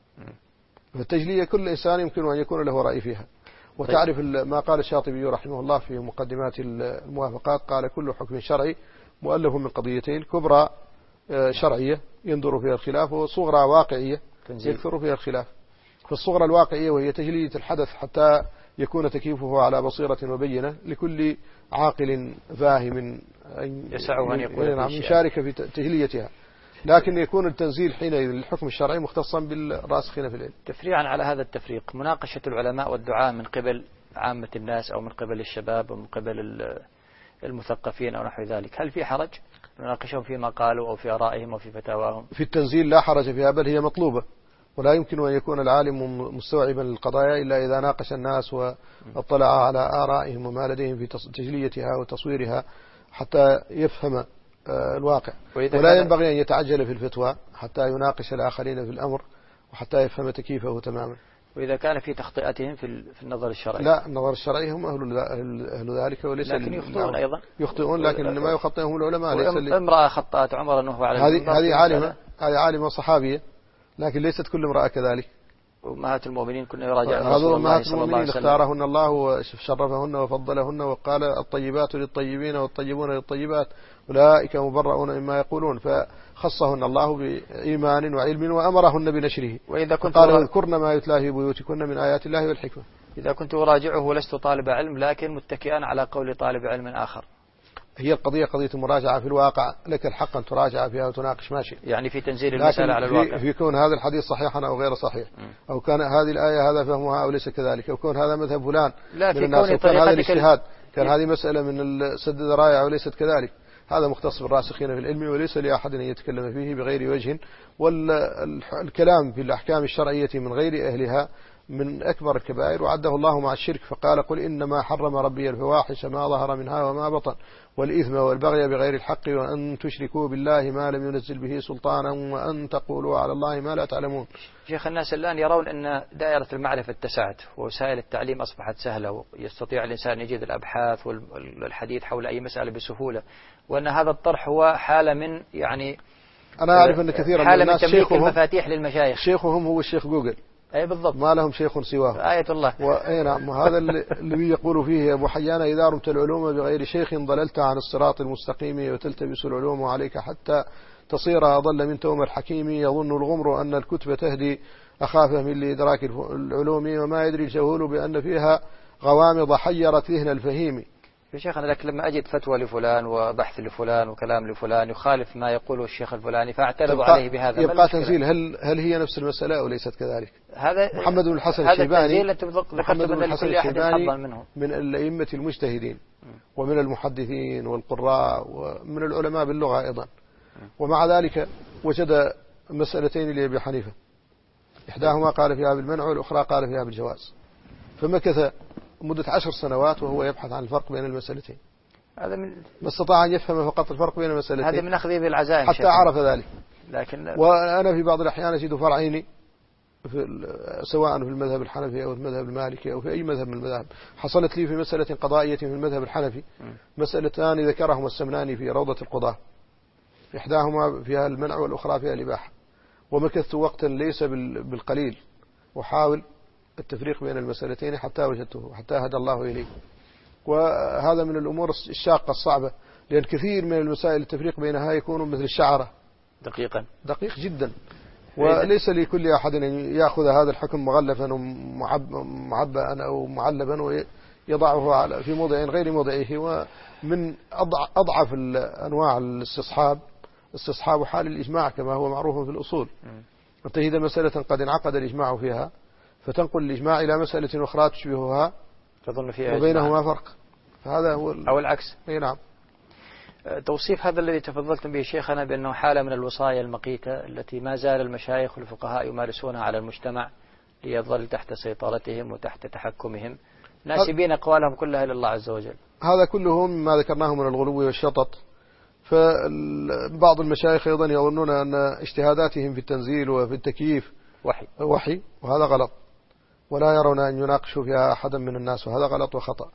فالتجلية كل إنسان يمكن أن يكون له رأي فيها. وتعرف ما قال الشاطبي رحمه الله في مقدمات الموافقات، قال كل حكم شرعي مؤلف من قضيتين: كبرى شرعية ينظر فيها الخلاف، وصغرى واقعية يكثر فيها الخلاف. فالصغرى الواقعية وهي تجلية الحدث حتى يكون تكييفه على بصيرة وبينة لكل عاقل فاهم أن يسعه أن يقول نعم يشارك في تجليتها، لكن يكون التنزيل حينئذ للحكم الشرعي مختصا بالراسخين في العلم. تفريعا على هذا التفريق، مناقشة العلماء والدعاء من قبل عامة الناس أو من قبل الشباب أو من قبل المثقفين أو نحو ذلك، هل في حرج نناقشهم فيما قالوا أو في آرائهم أو في فتاواهم؟ في التنزيل لا حرج فيها، بل هي مطلوبة، ولا يمكن أن يكون العالم مستوعبا للقضايا إلا إذا ناقش الناس واطلع على آرائهم وما لديهم في تجليتها وتصويرها حتى يفهم الواقع. ولا ينبغي أن يتعجل في الفتوى حتى يناقش الآخرين في الأمر وحتى يفهم تكييفه تماما. وإذا كان في تخطئتهم في النظر الشرعي؟ لا، النظر الشرعي هم أهل, أهل ذلك، وليس لكن يخطئون أيضا. يخطئون لكن إنما يخطئهم العلماء. ليس امرأة خطأت عمر أنه على هذه هذه عالمة هذه عالمة صحابية، لكن ليست كل امرأة كذلك. أمهات المؤمنين كنا يراجع هذول أمهات المؤمنين اختارهن الله وشرفهن وفضلهن وقال الطيبات للطيبين والطيبون للطيبات أولئك مبرؤون مما يقولون، فخصهن الله بإيمان وعلم وأمرهن بنشره. وإذا كنت قال اذكرن ما يتلى في بيوتكن من آيات الله والحكمة. إذا كنت أراجعه ولست طالب علم لكن متكئا على قول طالب علم آخر، هي القضية قضية مراجعة في الواقع، لك الحق أن تراجع فيها وتناقش ماشي، يعني في تنزيل المسألة على الواقع. في كون هذا الحديث صحيحا أو غير صحيح، م. أو كان هذه الآية هذا فهمها أو ليس كذلك، أو كون هذا مذهب فلان لا من الناس، أو كان هذا الاجتهاد، كان هذه مسألة من سد الذرائع أو ليست كذلك. هذا مختص بالراسخين في العلم وليس لأحد أن يتكلم فيه بغير وجه. والكلام في الأحكام الشرعية من غير أهلها من أكبر الكبائر، وعده الله مع الشرك، فقال قل إنما حرم ربي الفواحش ما ظهر منها وما بطن والإثم والبغي بغير الحق وأن تشركوا بالله ما لم ينزل به سلطانا وأن تقولوا على الله ما لا تعلمون. شيخ، الناس الآن يرون أن دائرة المعرفة اتسعت ووسائل التعليم أصبحت سهلة ويستطيع الإنسان أن يجد الأبحاث والحديث حول أي مسألة بسهولة، وأن هذا الطرح هو حالة من يعني أنا أعرف أن كثيرا من الناس شيخهم المفاتيح للمشايخ، شيخهم هو الشيخ جوجل أي بالضبط، ما لهم شيخ سواه. آية الله. وأي نعم، هذا اللي يقول فيه أبو حيان: إذا رمت العلوم بغير شيخ ضللت عن الصراط المستقيم، وتلتبس العلوم عليك حتى تصير أضل من توم الحكيم. يظن الغمر أن الكتب تهدي أخافه من لإدراك العلوم، وما يدري الجهول بأن فيها غوامض حيرت ذهن الفهيم. يا شيخنا لكن لما أجد فتوى لفلان وبحث لفلان وكلام لفلان يخالف ما يقوله الشيخ الفلاني فاعترض عليه بهذا، يبقى تنزيل. هل هل هي نفس المسألة أو ليست كذلك؟ هذا محمد بن الحسن الشيباني، محمد بن الحسن الشيباني من الأئمة المجتهدين ومن المحدثين والقراء ومن العلماء باللغة أيضا، ومع ذلك وجد مسألتين لأبي حنيفة، إحداهما قال فيها بالمنع والأخرى قال فيها بالجواز، فمكث مدة عشر سنوات وهو يبحث عن الفرق بين المسألتين. هذا من ما استطاع أن يفهم فقط الفرق بين المسألتين، هذا من أخذه بالعزائم حتى عرف ذلك. لكن وأنا في بعض الأحيان أجد فرعين في سواء في المذهب الحنفي أو المذهب المالكي أو في أي مذهب من المذاهب. حصلت لي في مسألة قضائية في المذهب الحنفي مسألتان ذكرهما السمناني في روضة القضاة، إحداهما فيها المنع والأخرى فيها الإباحة، ومكثت وقتا ليس بالقليل وحاول التفريق بين المسألتين حتى وجدته، حتى هدى الله إليه. وهذا من الأمور الشاقة الصعبة، لأن كثير من المسائل التفريق بينها يكون مثل الشعرة، دقيقا دقيق جدا، وليس لكل أحد أن يأخذ هذا الحكم مغلفا ومعبأ أو معلبا ويضعه في موضع غير موضعه. ومن أضعف أنواع الاستصحاب استصحاب حال الإجماع كما هو معروف في الأصول. تجد مسألة قد انعقد الإجماع فيها فتنقل الإجماع إلى مسألة أخرى تشبهها تظن فيها وبينهما فرق، فهذا هو أو العكس. أي نعم. توصيف هذا الذي تفضلتم به شيخنا بأنه حالة من الوصايا المقيتة التي ما زال المشايخ والفقهاء يمارسونها على المجتمع ليظل تحت سيطرتهم وتحت تحكمهم، ناسبين أقوالهم كلها إلى الله عز وجل. هذا كله مما ذكرناه من الغلو والشطط. فبعض المشايخ أيضا يظنون أن اجتهاداتهم في التنزيل وفي التكييف وحي وحي وهذا غلط، ولا يرون أن يناقشوا فيها أحدا من الناس، وهذا غلط وخطأ.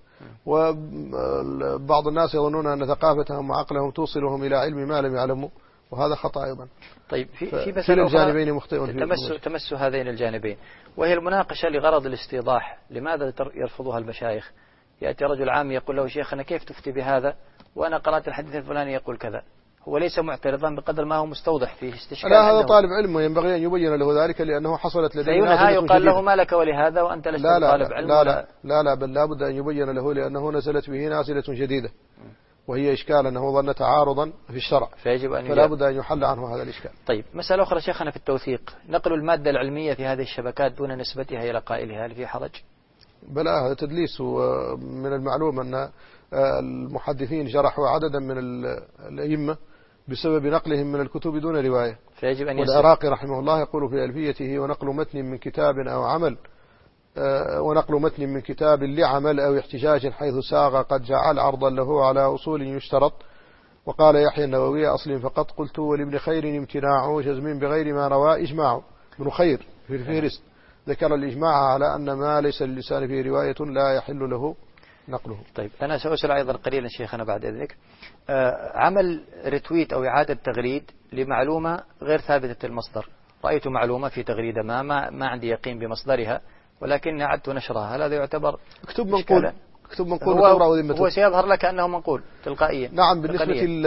وبعض الناس يظنون أن ثقافتهم وعقلهم توصلهم إلى علم ما لم يعلموا، وهذا خطأ أيضا. طيب في في بس الجانبين مخطئون تمس تمس هذين الجانبين، وهي المناقشة لغرض الاستيضاح. لماذا يرفضها المشايخ؟ يأتي رجل عام يقول له شيخنا كيف تفتي بهذا وأنا قرأت الحديث الفلاني يقول كذا، هو ليس معترضا بقدر ما هو مستوضح فيه استشكال. لا، هذا طالب علم وينبغي أن يبين له ذلك، لأنه حصلت لديه فينهى يقال له ما لك ولهذا وأنت لست لا لا طالب علم. لا لا, لا لا بل لا بد أن يبين له، لأنه نزلت به نازلة جديدة وهي إشكال أنه ظن تعارضا في الشرع، فيجب أن فلا بد أن يحل عنه هذا الإشكال. طيب مسألة أخرى شيخنا في التوثيق، نقل المادة العلمية في هذه الشبكات دون نسبتها إلى قائلها، هل في حرج؟ بلى، هذا تدليس. ومن المعلوم أن المحدثين جرحوا عددا من الأئمة بسبب نقلهم من الكتب دون رواية. فيجب أن والعراقي رحمه الله يقول في ألفيته: ونقل متن من كتاب أو عمل ونقل متن من كتاب لعمل أو احتجاج حيث ساغ قد جعل عرضا له على أصول يشترط. وقال يحيى النووي: أصل فقط قلت ولابن خير امتناع جزم بغير ما روى إجماع. ابن خير في الفهرست ذكر الإجماع على أن ما ليس للسان فيه رواية لا يحل له نقله. طيب أنا سأسأل أيضا قليلا شيخنا بعد إذنك. آه عمل رتويت أو إعادة تغريد لمعلومة غير ثابتة المصدر، رأيت معلومة في تغريدة ما ما, ما عندي يقين بمصدرها ولكن أعدت نشرها، هل هذا يعتبر اكتب منقول؟ اكتب منقول هو, هو سيظهر لك أنه منقول تلقائيا. نعم. بالنسبة ل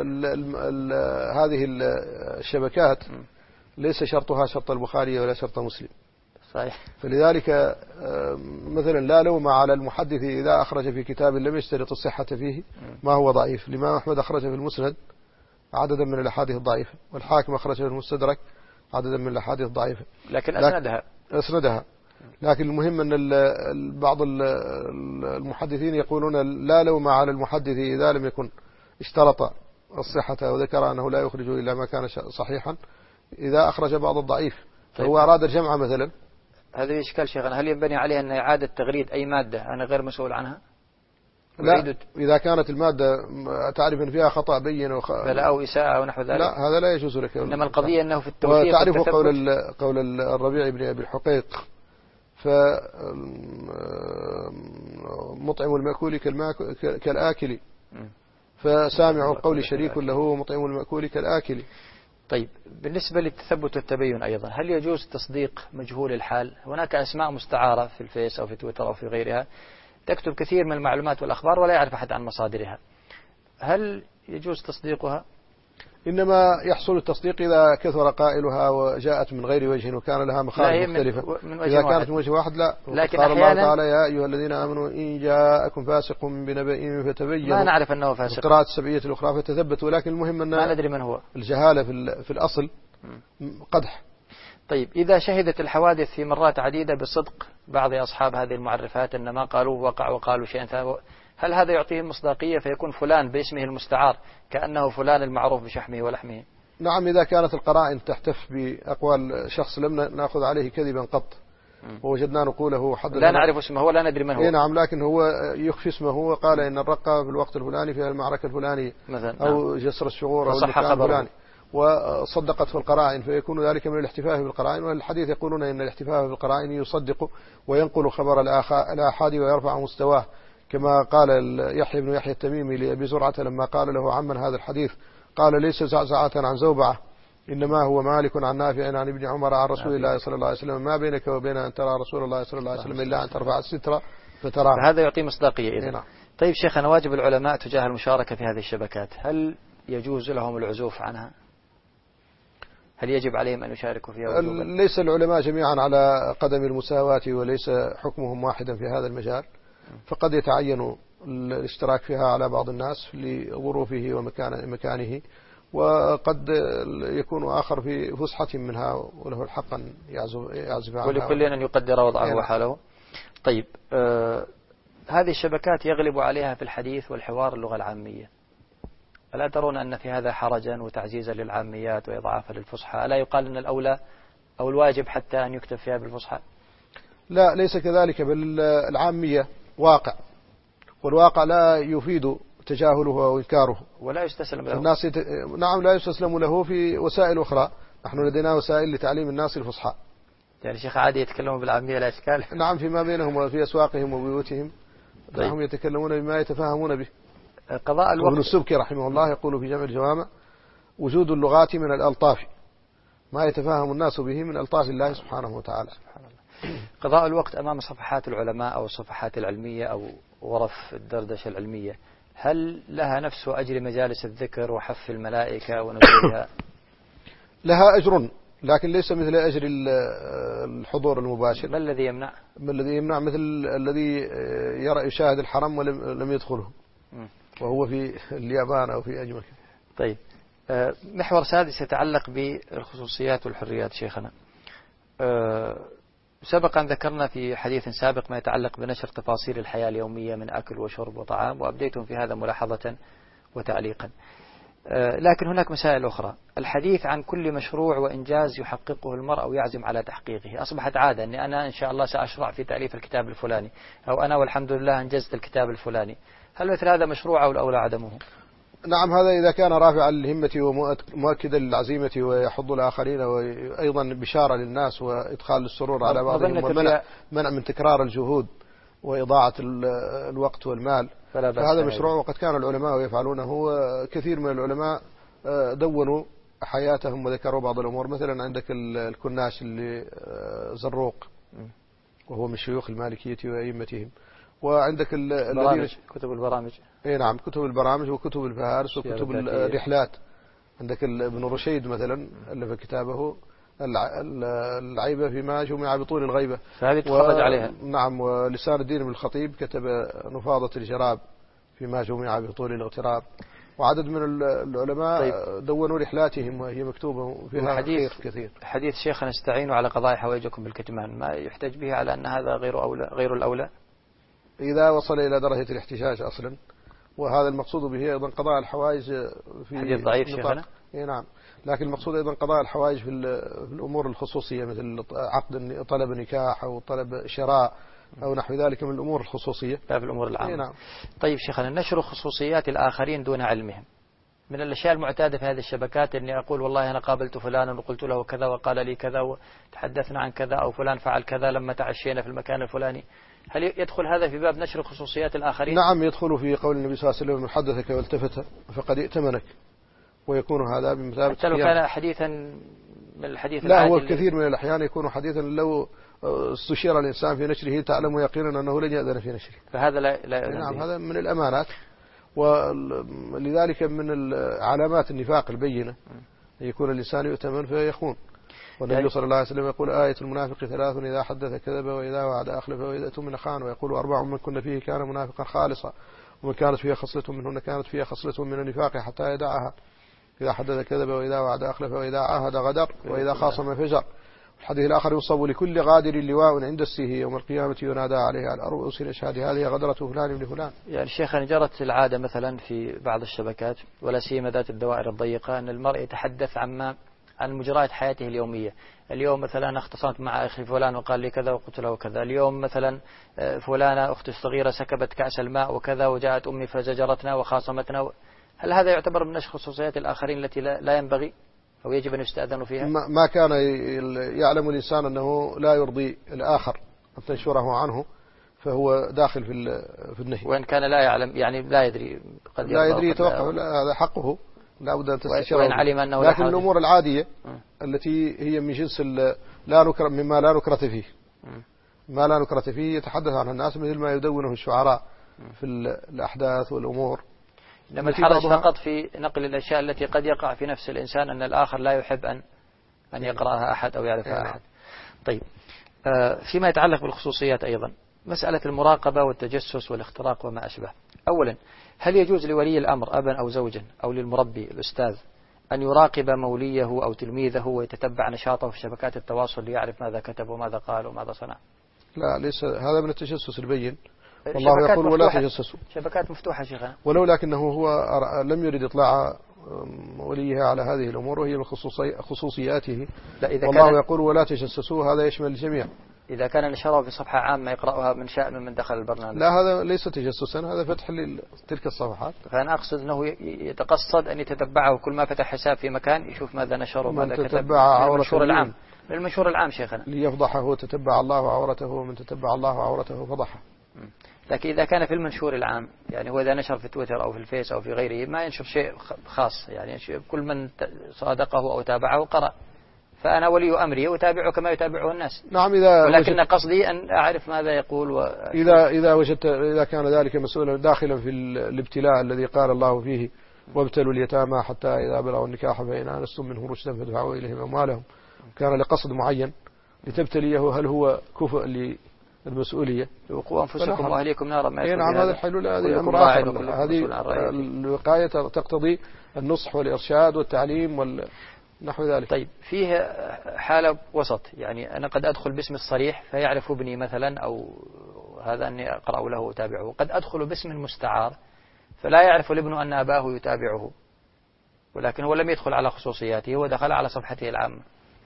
هذه الشبكات ليس شرطها شرط البخاري ولا شرط مسلم. صحيح. فلذلك مثلا لا لوم على المحدث إذا أخرج في كتاب لم يشترط الصحة فيه ما هو ضعيف. الإمام أحمد أخرج في المسند عددا من الأحاديث الضعيفة، والحاكم أخرج في المستدرك عددا من الأحاديث الضعيفة، لكن أسندها أسندها لكن المهم أن بعض المحدثين يقولون لا لوم على المحدث إذا لم يكن اشترط الصحة وذكر أنه لا يخرج إلا ما كان صحيحا إذا أخرج بعض الضعيف. طيب. فهو أراد الجمع مثلا. هذا إشكال شيخنا، هل ينبني عليه أن إعادة تغريد أي مادة أنا غير مسؤول عنها؟ لا، إذا كانت المادة تعرف أن فيها خطأ بين وخ... فلا أو إساءة أو نحو ذلك، لا هذا لا يجوز لك. إنما القضية أنه في التوثيق. وتعرف قول قول الربيع بن أبي الحقيق: فمطعم المأكول كالآكل، فسامع القول شريك له مطعم المأكول كالآكل. طيب بالنسبة للتثبت والتبين أيضا، هل يجوز تصديق مجهول الحال؟ هناك أسماء مستعارة في الفيس أو في تويتر أو في غيرها تكتب كثير من المعلومات والأخبار ولا يعرف أحد عن مصادرها، هل يجوز تصديقها؟ إنما يحصل التصديق إذا كثر قائلها وجاءت من غير وجه وكان لها مخارج مختلفة. من وجه إذا واحد. كانت من وجه واحد لا. لكن قال الله أحيانا تعالى يا أيها الذين آمنوا إن جاءكم فاسق بنبأ فتبينوا. ما نعرف أنه فاسق. القراءة السبعية الأخرى فتثبتوا، ولكن المهم أن ما ندري من هو. الجهالة في, في الأصل قدح. طيب إذا شهدت الحوادث في مرات عديدة بصدق بعض أصحاب هذه المعرفات أن ما قالوه وقع وقالوا شيئا ثاني، هل هذا يعطيه مصداقية فيكون فلان باسمه المستعار كأنه فلان المعروف بشحمه ولحمه؟ نعم، إذا كانت القرائن تحتف بأقوال شخص لم نأخذ عليه كذبا قط ووجدنا نقوله حد لا نعرف اسمه ولا ندري من هو. إيه نعم، لكن هو يخفي اسمه، هو قال إن الرقة في الوقت الفلاني في المعركة الفلانية مثلا، أو نعم. جسر الشغور أو المكان الفلاني وصدقته القرائن، فيكون ذلك من الاحتفاء بالقرائن. والحديث يقولون إن الاحتفاء بالقرائن يصدق وينقل خبر الآحاد ويرفع مستواه، كما قال يحيى بن يحيى التميمي لأبي زرعة لما قال له عمن هذا الحديث، قال ليس زعزعة عن زوبعة، إنما هو مالك عن نافع عن ابن عمر عن رسول الله صلى الله عليه وسلم، ما بينك وبين أن ترى رسول الله صلى الله عليه وسلم إلا أن ترفع الستر فتراه. فهذا يعطي مصداقية إذن. نعم. طيب شيخنا، واجب العلماء تجاه المشاركة في هذه الشبكات، هل يجوز لهم العزوف عنها؟ هل يجب عليهم أن يشاركوا فيها وجوبا؟ ليس العلماء جميعا على قدم المساواة وليس حكمهم واحدا في هذا المجال، فقد يتعين الاشتراك فيها على بعض الناس لظروفه ومكان مكانه، وقد يكون آخر في فسحة منها وله الحق أن يعزف عنها، ولكل أن يقدر وضعه وحاله. طيب آه هذه الشبكات يغلب عليها في الحديث والحوار اللغة العامية، ألا ترون أن في هذا حرجا وتعزيزا للعاميات وإضعافا للفصحى؟ ألا يقال أن الأولى أو الواجب حتى أن يكتب فيها بالفصحى؟ لا، ليس كذلك، بل العامية واقع، والواقع لا يفيد تجاهله وإنكاره ولا يستسلم له. الناس يت... نعم لا يستسلم له في وسائل أخرى. نحن لدينا وسائل لتعليم الناس الفصحى. يعني شيخ عادي يتكلمون بالعامية لا إشكال. نعم، فيما بينهم وفي أسواقهم وبيوتهم هم يتكلمون بما يتفاهمون به. قضاء الوقت. ابن السبكي رحمه الله يقول في جمع الجوامع: وجود اللغات من الألطاف ما يتفاهم الناس به من ألطاف الله سبحانه وتعالى. سبحان الله. قضاء الوقت أمام صفحات العلماء أو الصفحات العلمية أو غرف الدردشة العلمية، هل لها نفس أجر مجالس الذكر وحف الملائكة ونزولها؟ لها أجر، لكن ليس مثل أجر الحضور المباشر. ما الذي يمنع؟ ما الذي يمنع مثل الذي يرى يشاهد الحرم ولم يدخله وهو في اليابان أو في أي مكان. طيب محور سادس يتعلق بالخصوصيات والحريات. شيخنا، سبق أن ذكرنا في حديث سابق ما يتعلق بنشر تفاصيل الحياة اليومية من أكل وشرب وطعام، وأبديتم في هذا ملاحظة وتعليقا، لكن هناك مسائل أخرى. الحديث عن كل مشروع وإنجاز يحققه المرء أو يعزم على تحقيقه، أصبحت عادة أني أنا إن شاء الله سأشرع في تأليف الكتاب الفلاني، أو أنا والحمد لله أنجزت الكتاب الفلاني. هل مثل هذا مشروع أو الأولى عدمه؟ نعم، هذا إذا كان رافعا للهمة ومؤكدا للعزيمة ويحض ويحض الآخرين، وأيضا بشارة للناس وإدخال السرور على بعضهم ومنع منع من تكرار الجهود وإضاعة الوقت والمال، فهذا مشروع. وقد كان العلماء يفعلونه، كثير من العلماء دونوا حياتهم وذكروا بعض الأمور. مثلا عندك الكناش اللي زروق وهو من شيوخ المالكية وأئمتهم، وعندك الذين كتب البرامج. اي نعم، كتب البرامج وكتب الفهارس وكتب الرحلات. عندك ابن رشيد مثلا ألف كتابه العيبة فيما جمع بطول الغيبة، فهذه تخرج و... عليها. نعم، ولسان الدين بن الخطيب كتب نفاضة الجراب فيما جمع بطول الاغتراب، وعدد من العلماء طيب. دونوا رحلاتهم وهي مكتوبة فيها خير كثير. حديث شيخنا استعينوا على قضاء حوائجكم بالكتمان، ما يحتج به على أن هذا غير أولى غير الأولى إذا وصل إلى درجة الاحتجاج أصلا، وهذا المقصود به أيضا قضاء الحوائج في حديث ضعيف شيخنا. إيه نعم، لكن المقصود أيضا قضاء الحوائج في الأمور الخصوصية مثل عقد طلب نكاح أو طلب شراء أو نحو ذلك من الأمور الخصوصية، لا في الأمور العامة. إيه نعم. طيب شيخنا، نشر خصوصيات الآخرين دون علمهم من الأشياء المعتادة في هذه الشبكات، أني أقول والله أنا قابلت فلانا وقلت له كذا وقال لي كذا وتحدثنا عن كذا، أو فلان فعل كذا لما تعشينا في المكان الفلاني. هل يدخل هذا في باب نشر خصوصيات الآخرين؟ نعم، يدخل في قول النبي صلى الله عليه وسلم: من حدثك والتفت فقد ائتمنك. ويكون هذا بمثابة حتى لو خيانة. كان حديثا من الحديث لا، هو العادي كثير من الأحيان يكون حديثا لو استشير الإنسان في نشره تعلم يقينا أنه لن يأذن في نشره. فهذا لا, لا نعم، هذا من الأمانات، ولذلك من علامات النفاق البينة أن يكون الإنسان يؤتمن فيخون. والنبي يعني صلى الله عليه وسلم يقول آية المنافق ثلاث: إذا حدث كذب، وإذا وعد أخلف، وإذا اؤتمن خان. ويقول أربع: من كن فيه كان منافقا خالصا، ومن كانت فيها خصلة منهن كانت فيها خصلة من النفاق حتى يدعها: إذا حدث كذب، وإذا وعد أخلف، وإذا عاهد غدر، وإذا خاصم فجر. الحديث الآخر: يصب لكل غادر لواء عند السيه يوم القيامة ينادى عليه على رؤوس الأشهاد: هذه غدرة فلان بن فلان. يعني شيخ، جرت العادة مثلا في بعض الشبكات ولا سيما ذات الدوائر الضيقة أن المرء يتحدث عما عن مجريات حياته اليومية. اليوم مثلا اختصمت مع أخي فلان وقال لي كذا وقلت له كذا. اليوم مثلا فلانة أختي الصغيرة سكبت كأس الماء وكذا، وجاءت أمي فزجرتنا وخاصمتنا. هل هذا يعتبر من نشر خصوصيات الآخرين التي لا ينبغي أو يجب أن يستأذنوا فيها؟ ما كان يعلم الإنسان أنه لا يرضي الآخر أن تنشره عنه فهو داخل في في النهي. وإن كان لا يعلم، يعني لا يدري، قد لا يدري يتوقف، هذا حقه، لا بد أن تستشيره. وإن علم أنه لكن الأمور العادية م. التي هي من جنس لا نكر مما لا نكرة فيه م. ما لا نكرة فيه يتحدث عنها الناس مثل ما يدونه الشعراء م. في الأحداث والأمور. إنما الحرج فقط في نقل الأشياء التي قد يقع في نفس الإنسان أن الآخر لا يحب أن أن يقرأها أحد أو يعرفها أحد. طيب، فيما يتعلق بالخصوصيات أيضا مسألة المراقبة والتجسس والاختراق وما أشبه. أولا، هل يجوز لولي الأمر أبا أو زوجا أو للمربي الأستاذ أن يراقب موليه أو تلميذه ويتتبع نشاطه في شبكات التواصل ليعرف ماذا كتب وماذا قال وماذا صنع؟ لا، ليس هذا من التجسس البين. والله يقول ولا تجسسوا. شبكات مفتوحة شيخنا. ولو لكنه هو لم يرد إطلاع وليه على هذه الأمور، وهي من خصوصياته. لا، إذا والله كان يقول ولا تجسسوا، هذا يشمل الجميع. إذا كان نشره في صفحة عامة يقرأها من شأنه من دخل البرنامج. لا، هذا ليس تجسسا، هذا فتح لتلك الصفحات. فأنا أقصد أنه يتقصد أن يتتبعه، كل ما فتح حساب في مكان يشوف ماذا نشر وماذا كتب. المنشور العام المنشور العام شيخنا. ليفضحه تتبع الله عورته، ومن تتبع الله عورته فضحه. لكن إذا كان في المنشور العام، يعني هو إذا نشر في تويتر أو في الفيس أو في غيره، ما ينشر شيء خاص، يعني كل من صادقه أو تابعه قرأ. فأنا ولي أمري وتابعه كما يتابعه الناس. نعم، إذا ولكن قصدي أن أعرف ماذا يقول. و... إذا إذا وجدت إذا كان ذلك مسؤولا داخلا في الابتلاء الذي قال الله فيه: وابتلوا اليتامى حتى إذا بلغوا النكاح فإن آنستم منهم رشدا فادفعوا إليهم أموالهم، كان لقصد معين لتبتليه هل هو كفء للمسؤولية. وقوا أنفسكم وأهليكم نارا. ما يدخل نعم، هذا الحل. هذه أمر آخر. هذه الوقاية تقتضي النصح والإرشاد والتعليم وال نحو ذلك. طيب، فيه حالة وسط، يعني أنا قد أدخل باسم الصريح فيعرف ابني مثلا أو هذا أني أقرأ له وأتابعه. قد أدخل باسم المستعار فلا يعرف الابن أن أباه يتابعه، ولكن هو لم يدخل على خصوصياته، هو دخل على صفحته العامة.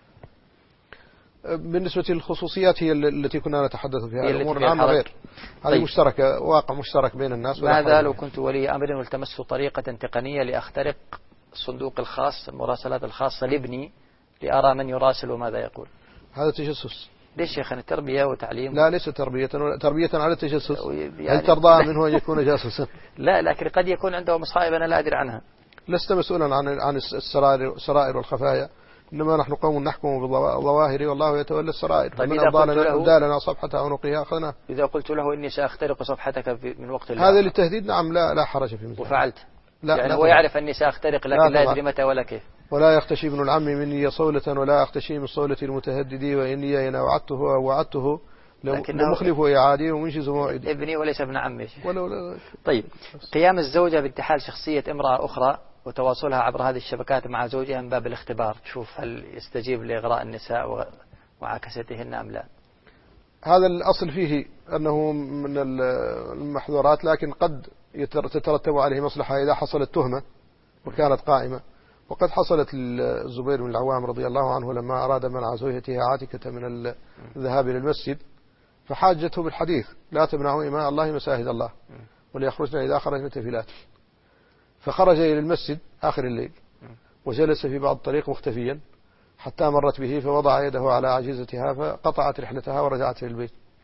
بالنسبة للخصوصيات هي التي كنا نتحدث فيها، الأمور العامة غير. هذه طيب. مشتركة، واقع مشترك بين الناس. ماذا لو كنت ولي أمر والتمست طريقة تقنية لأخترق الصندوق الخاص، المراسلات الخاصة لابني، لأرى من يراسل وماذا يقول؟ هذا تجسس. ليش شيخنا؟ التربية وتعليم. لا، ليس تربية تربية على التجسس. يعني هل ترضى منه أن يكون جاسوسا؟ لا، لكن قد يكون عنده مصائب أنا لا أدري عنها. لست مسؤولا عن عن السرائر السرائر والخفايا، إنما نحن قوم نحكم بالظواهر والله يتولى السرائر. طيب، إذا قلت له أبدالنا صفحة عنقها أخذنا. إذا قلت له إني سأخترق صفحتك من وقت الآخر، هذا للتهديد. نعم، لا لا حرج في مثل. وفعلت. لا، يعني هو يعرف أني سأخترق، لكن لا, لا يدري متى ولا كيف. ولا يختشي ابن العم مني صولة، ولا أختشي من صولة المتهددي، وإني إن وعدته أو وعدته لمخلف وإعادي ومنجز موعدي. ابني وليس ابن عمي. ولا ولا. طيب، قيام الزوجة بانتحال شخصية امرأة أخرى وتواصلها عبر هذه الشبكات مع زوجها من باب الاختبار، تشوف هل يستجيب لإغراء النساء وعكستهن أم لا. هذا الأصل فيه أنه من المحظورات، لكن قد تترتب عليه مصلحة إذا حصلت تهمة وكانت قائمة. وقد حصلت الزبير بن العوام رضي الله عنه لما أراد منع زوجته عاتكة من الذهاب إلى المسجد، فحاجته بالحديث: لا تمنعوا إماء الله مساجد الله وليخرجنا إذا خرجنا تفلات. فخرج إلى المسجد آخر الليل وجلس في بعض الطريق مختفيا حتى مرت به، فوضع يده على عجيزتها فقطعت رحلتها ورجعت إلى البيت.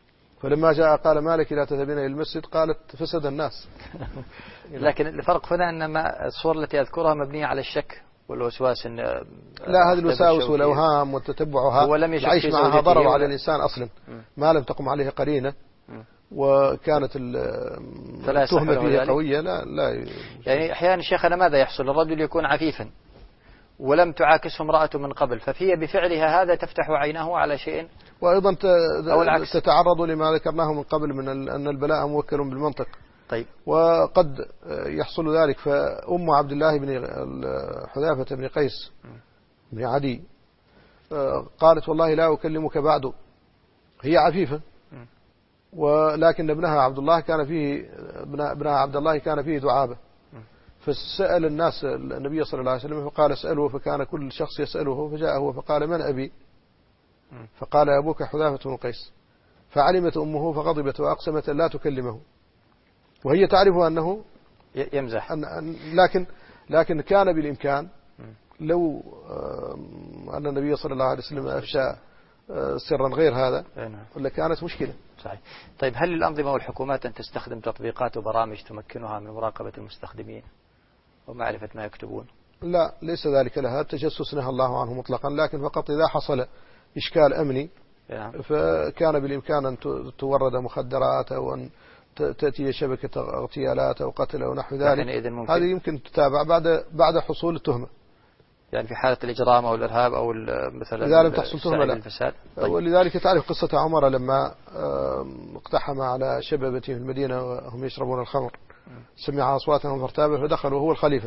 فلما جاء قال ما لك لا تذهبين إلى المسجد؟ قالت فسد الناس. لكن الفرق هنا أن ما الصور التي أذكرها مبنية على الشك والوسواس. إن لا، هذه الوساوس والأوهام وتتبعها العيش معها ضرر على الإنسان أصلا ما لم تقم عليه قرينة، وكانت التهمة فيه قوية. لا لا يعني أحيانا شيخنا ماذا يحصل؟ الرجل يكون عفيفا ولم تعاكسه امرأة من قبل، ففي بفعلها هذا تفتح عينه على شيء، وأيضا تتعرض لما ذكرناه من قبل من أن البلاء موكل بالمنطق. طيب. وقد يحصل ذلك. فأم عبد الله بن حذافة بن قيس بن عدي قالت والله لا أكلمك بعد. هي عفيفة، ولكن ابنها عبد الله كان فيه ابنها عبد الله كان فيه دعابة، فسأل الناس النبي صلى الله عليه وسلم فقال اسأله، فكان كل شخص يسأله، فجاءه فقال من أبي؟ فقال أبوك حذافة بن قيس. فعلمت أمه فغضبت وأقسمت لا تكلمه، وهي تعرف أنه يمزح. أن لكن لكن كان بالإمكان لو أن النبي صلى الله عليه وسلم أفشى سرا غير هذا ولا كانت مشكلة. صحيح. طيب، هل للأنظمة والحكومات أن تستخدم تطبيقات وبرامج تمكنها من مراقبة المستخدمين ومعرفة ما يكتبون؟ لا، ليس ذلك لها. التجسس نهى الله عنه مطلقا، لكن فقط إذا حصل إشكال أمني فكان بالإمكان أن تورد مخدرات أو أن تأتي شبكة اغتيالات أو قتل أو نحو ذلك. هذه يمكن تتابع بعد بعد حصول التهمة، يعني في حالة الإجرام أو الإرهاب أو مثلا إذا لم تحصل تهمة لا. الفساد. طيب. ولذلك تعرف قصة عمر لما اقتحم على شبابة في المدينة وهم يشربون الخمر، سمع أصواتهم فارتاب فدخل وهو الخليفة،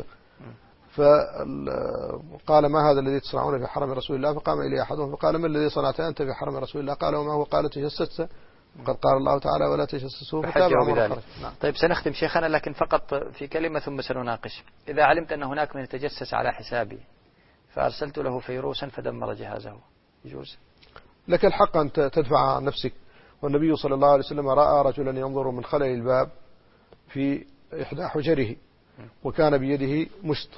فقال ما هذا الذي تصنعون في حرم رسول الله؟ فقام إليه أحدهم فقال ما الذي صنعت أنت في حرم رسول الله؟ قال وما هو؟ قال تجسست، قد قال الله تعالى ولا تجسسوا. بذلك. نعم. طيب، سنختم شيخنا، لكن فقط في كلمة ثم سنناقش. إذا علمت أن هناك من يتجسس على حسابي فأرسلت له فيروسا فدمر جهازه، يجوز؟ لك الحق أن تدفع عن نفسك. والنبي صلى الله عليه وسلم رأى رجلا ينظر من خلل الباب في إحدى حجره وكان بيده مشط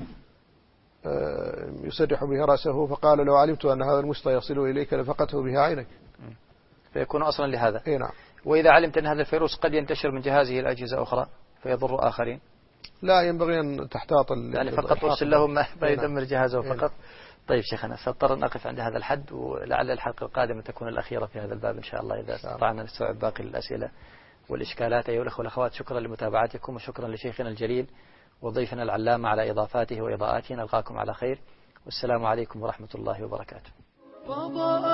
يسرح بها رأسه، فقال لو علمت أن هذا المشط يصل إليك لفقته بها عينك. فيكون أصلا لهذا. إيه نعم. وإذا علمت أن هذا الفيروس قد ينتشر من جهازه إلى أجهزة أخرى فيضر آخرين؟ لا، ينبغي أن تحتاط، يعني فقط أرسل لهم ما يدمر جهازه فقط. طيب شيخنا، سأضطر أن أقف عند هذا الحد، ولعل الحلقة القادمة تكون الأخيرة في هذا الباب إن شاء الله إذا استطعنا نستوعب باقي الأسئلة والإشكالات. أيها الأخوة والأخوات، شكرا لمتابعتكم وشكرا لشيخنا الجليل وضيفنا العلامة على إضافاته وإضاءاته. نلقاكم على خير، والسلام عليكم ورحمة الله وبركاته.